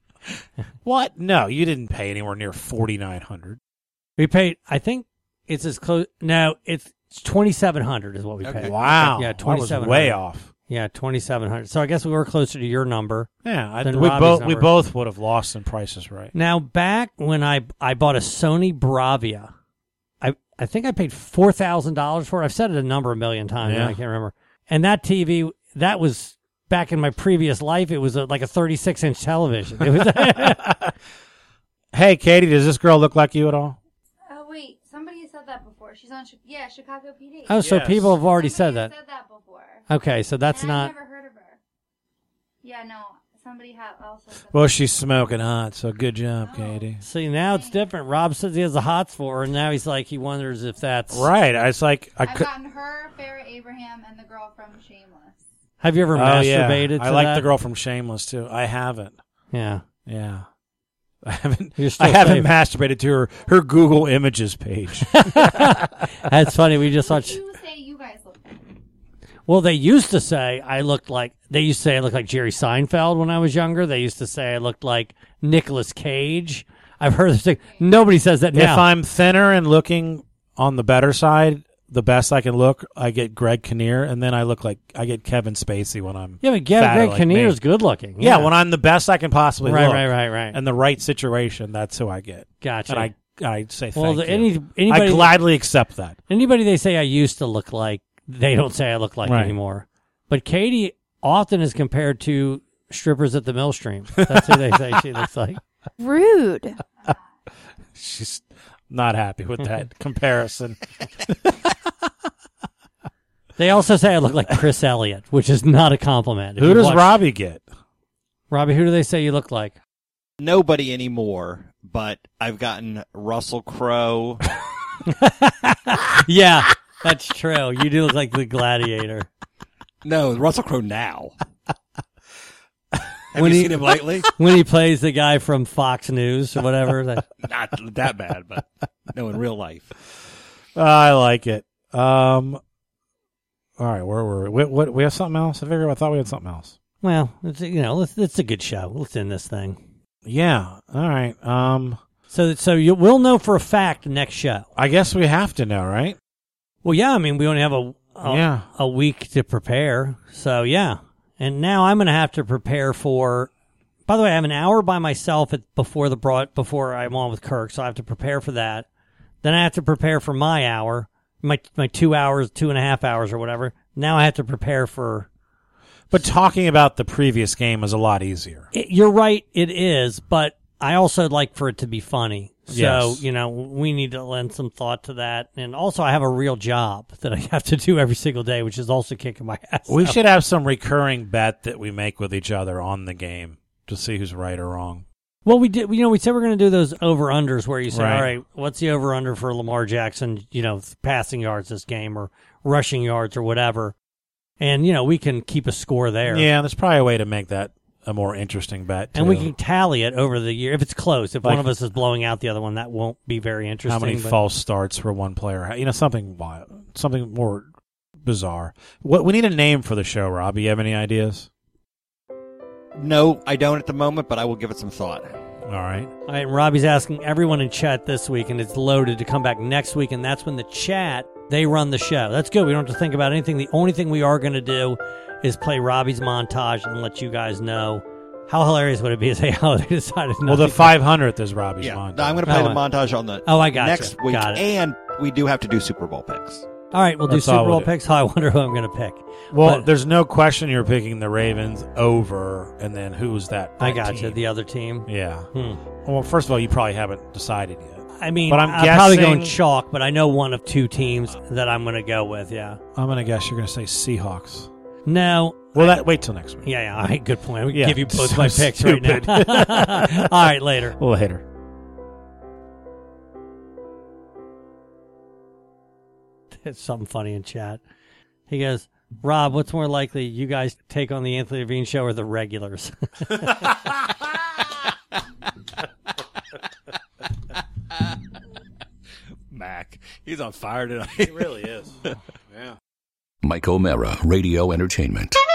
R: What? No, you didn't pay anywhere near forty-nine hundred.
O: We paid. I think it's as close. No, it's twenty-seven hundred is what we
A: Okay.
O: paid.
R: Wow.
O: Yeah,
R: I was
O: twenty-seven hundred.
R: way off.
O: Yeah, twenty-seven hundred. So I guess we were closer to your number.
R: Yeah, I,
O: than
R: we
O: Robbie's
R: both we
O: number.
R: both would have lost in prices, right?
O: Now, back when I I bought a Sony Bravia, I I think I paid four thousand dollars for it. I've said it a number a million times, and
R: Yeah.
O: I can't remember. And that T V, that was back in my previous life. It was a, like a thirty-six inch television. It was.
R: Hey, Katie, does this girl look like you at all?
U: Oh wait, somebody said that before. She's on, Chi- yeah, Chicago P D.
O: Oh, so
R: Yes.
O: people have already
U: Somebody
O: said that.
U: Said that before.
O: Okay, so that's
U: and
O: not.
U: I've never heard of her. Yeah, no, somebody ha- also said
R: Well,
U: that.
R: she's smoking hot, so good job, Katie.
O: See, now it's different. Rob says he has the hots for her, and now he's like, he wonders if that's.
R: Right. It's like I
U: I've
R: could.
U: gotten her, Farrah Abraham, and the girl from Shameless.
O: Have you ever
R: Oh yeah,
O: masturbated to
R: I like
O: that?
R: the girl from Shameless too. I haven't.
O: Yeah.
R: Yeah. I haven't.
O: You're still
R: I haven't
O: safe.
R: masturbated to her her Google Images page.
O: That's funny. We just
U: What
O: watched.
U: do you say you guys look like?
O: Well, they used to say I looked like. They used to say I looked like Jerry Seinfeld when I was younger. They used to say I looked like Nicolas Cage. I've heard this thing. Nobody says that now.
R: If I'm thinner and looking on the better side, the best I can look, I get Greg Kinnear, and then I look like I get Kevin Spacey when I'm.
O: yeah, but Greg,
R: fatter
O: Greg
R: like
O: Kinnear's
R: me.
O: good looking.
R: Yeah, when I'm the best I can possibly
O: Right,
R: look.
O: right, right, right.
R: In the right situation, that's who I get.
O: Gotcha.
R: And I, I say thank
O: Well, the-
R: you.
O: any- anybody-
R: I gladly accept that.
O: Anybody they say I used to look like, they don't say I look like
R: Right.
O: anymore. But Katie often is compared to strippers at the Millstream. That's who they say she looks like.
U: Rude.
R: She's Not happy with that comparison.
O: They also say I look like Chris Elliott, which is not a compliment. If
R: Who
O: you
R: does
O: watch-
R: Robbie get?
O: Robbie, who do they say you look like?
A: Nobody anymore, but I've gotten Russell Crowe.
O: Yeah, that's true. You do look like the Gladiator.
A: No, Russell Crowe now. Have
O: When
A: you
O: he-
A: seen him lately?
O: When he plays the guy from Fox News or whatever. that-
A: Not that bad, but no, in real life.
R: I like it. Um, all right, where were we? What, what, we have something else? I figured I thought we had something else.
O: Well, it's, you know, it's, it's a good show. Let's end this thing.
R: Yeah. All right. Um,
O: so so you we'll know for a fact next show.
R: I guess we have to know, right?
O: Well, yeah. I mean, we only have a a,
R: Yeah.
O: a week to prepare. So yeah. And now I'm going to have to prepare for. By the way, I have an hour by myself at, before the broad before I'm on with Kirk, so I have to prepare for that. Then I have to prepare for my hour, my my two hours, two and a half hours, or whatever. Now I have to prepare for.
R: But talking about the previous game is a lot easier.
O: It, you're right, it is, but I also like for it to be funny. So,
R: Yes.
O: you know, we need to lend some thought to that. And also, I have a real job that I have to do every single day, which is also kicking my ass.
R: We
O: So-
R: should have some recurring bet that we make with each other on the game to see who's right or wrong.
O: Well, we did. You know, we said we're going to do those over-unders where you say,
R: Right.
O: all right, what's the over-under for Lamar Jackson, you know, passing yards this game or rushing yards or whatever. And, you know, we can keep a score there.
R: Yeah, there's probably a way to make that a more interesting bet,
O: And we
R: too.
O: can tally it over the year. If it's close, if
R: Like-
O: one of us is blowing out the other one, that won't be very interesting.
R: How many
O: but-
R: false starts for one player? You know, something wild, something more bizarre. What we need a name for the show, Rob. You have any ideas?
A: No, I don't at the moment, but I will give it some thought.
R: All right.
O: All right, and Robbie's asking everyone in chat this week, and it's loaded to come back next week, and that's when the chat, they run the show. That's good. We don't have to think about anything. The only thing we are going to do is play Robbie's montage and let you guys know. How hilarious would it be to say how they decided not
R: Well, the
O: to-
R: five hundredth is Robbie's
A: Yeah,
R: montage.
A: I'm going to play
O: Oh,
A: the
O: I-
A: montage on the
O: Oh, I gotcha.
A: next week,
O: Got it.
A: and we do have to do Super Bowl picks.
O: All right, we'll do
R: That's all
O: Super
R: we'll
O: Bowl
R: do.
O: picks. Oh, I wonder who I'm going to pick.
R: Well,
O: But
R: there's no question you're picking the Ravens over, and then who's that?
O: I
R: that
O: got you.
R: team?
O: The other team.
R: Yeah.
O: Hmm.
R: Well, first of all, you probably haven't decided yet.
O: I mean,
R: But I'm
O: I'm, probably
R: guessing-
O: going chalk, but I know one of two teams that I'm going to go with, yeah.
R: I'm going to guess you're going to say Seahawks.
O: No.
R: Well, that wait till next week.
O: Yeah, yeah. All right, good point. We can
R: Yeah,
O: give you both
R: so
O: my picks
R: stupid.
O: right now. All right, later.
R: Later.
O: It's something funny in chat. He goes, Rob, what's more likely, you guys take on the Anthony Levine show or the regulars?
A: Mac, he's on fire tonight.
R: He really is. Yeah.
C: Mike O'Mara, Radio Entertainment.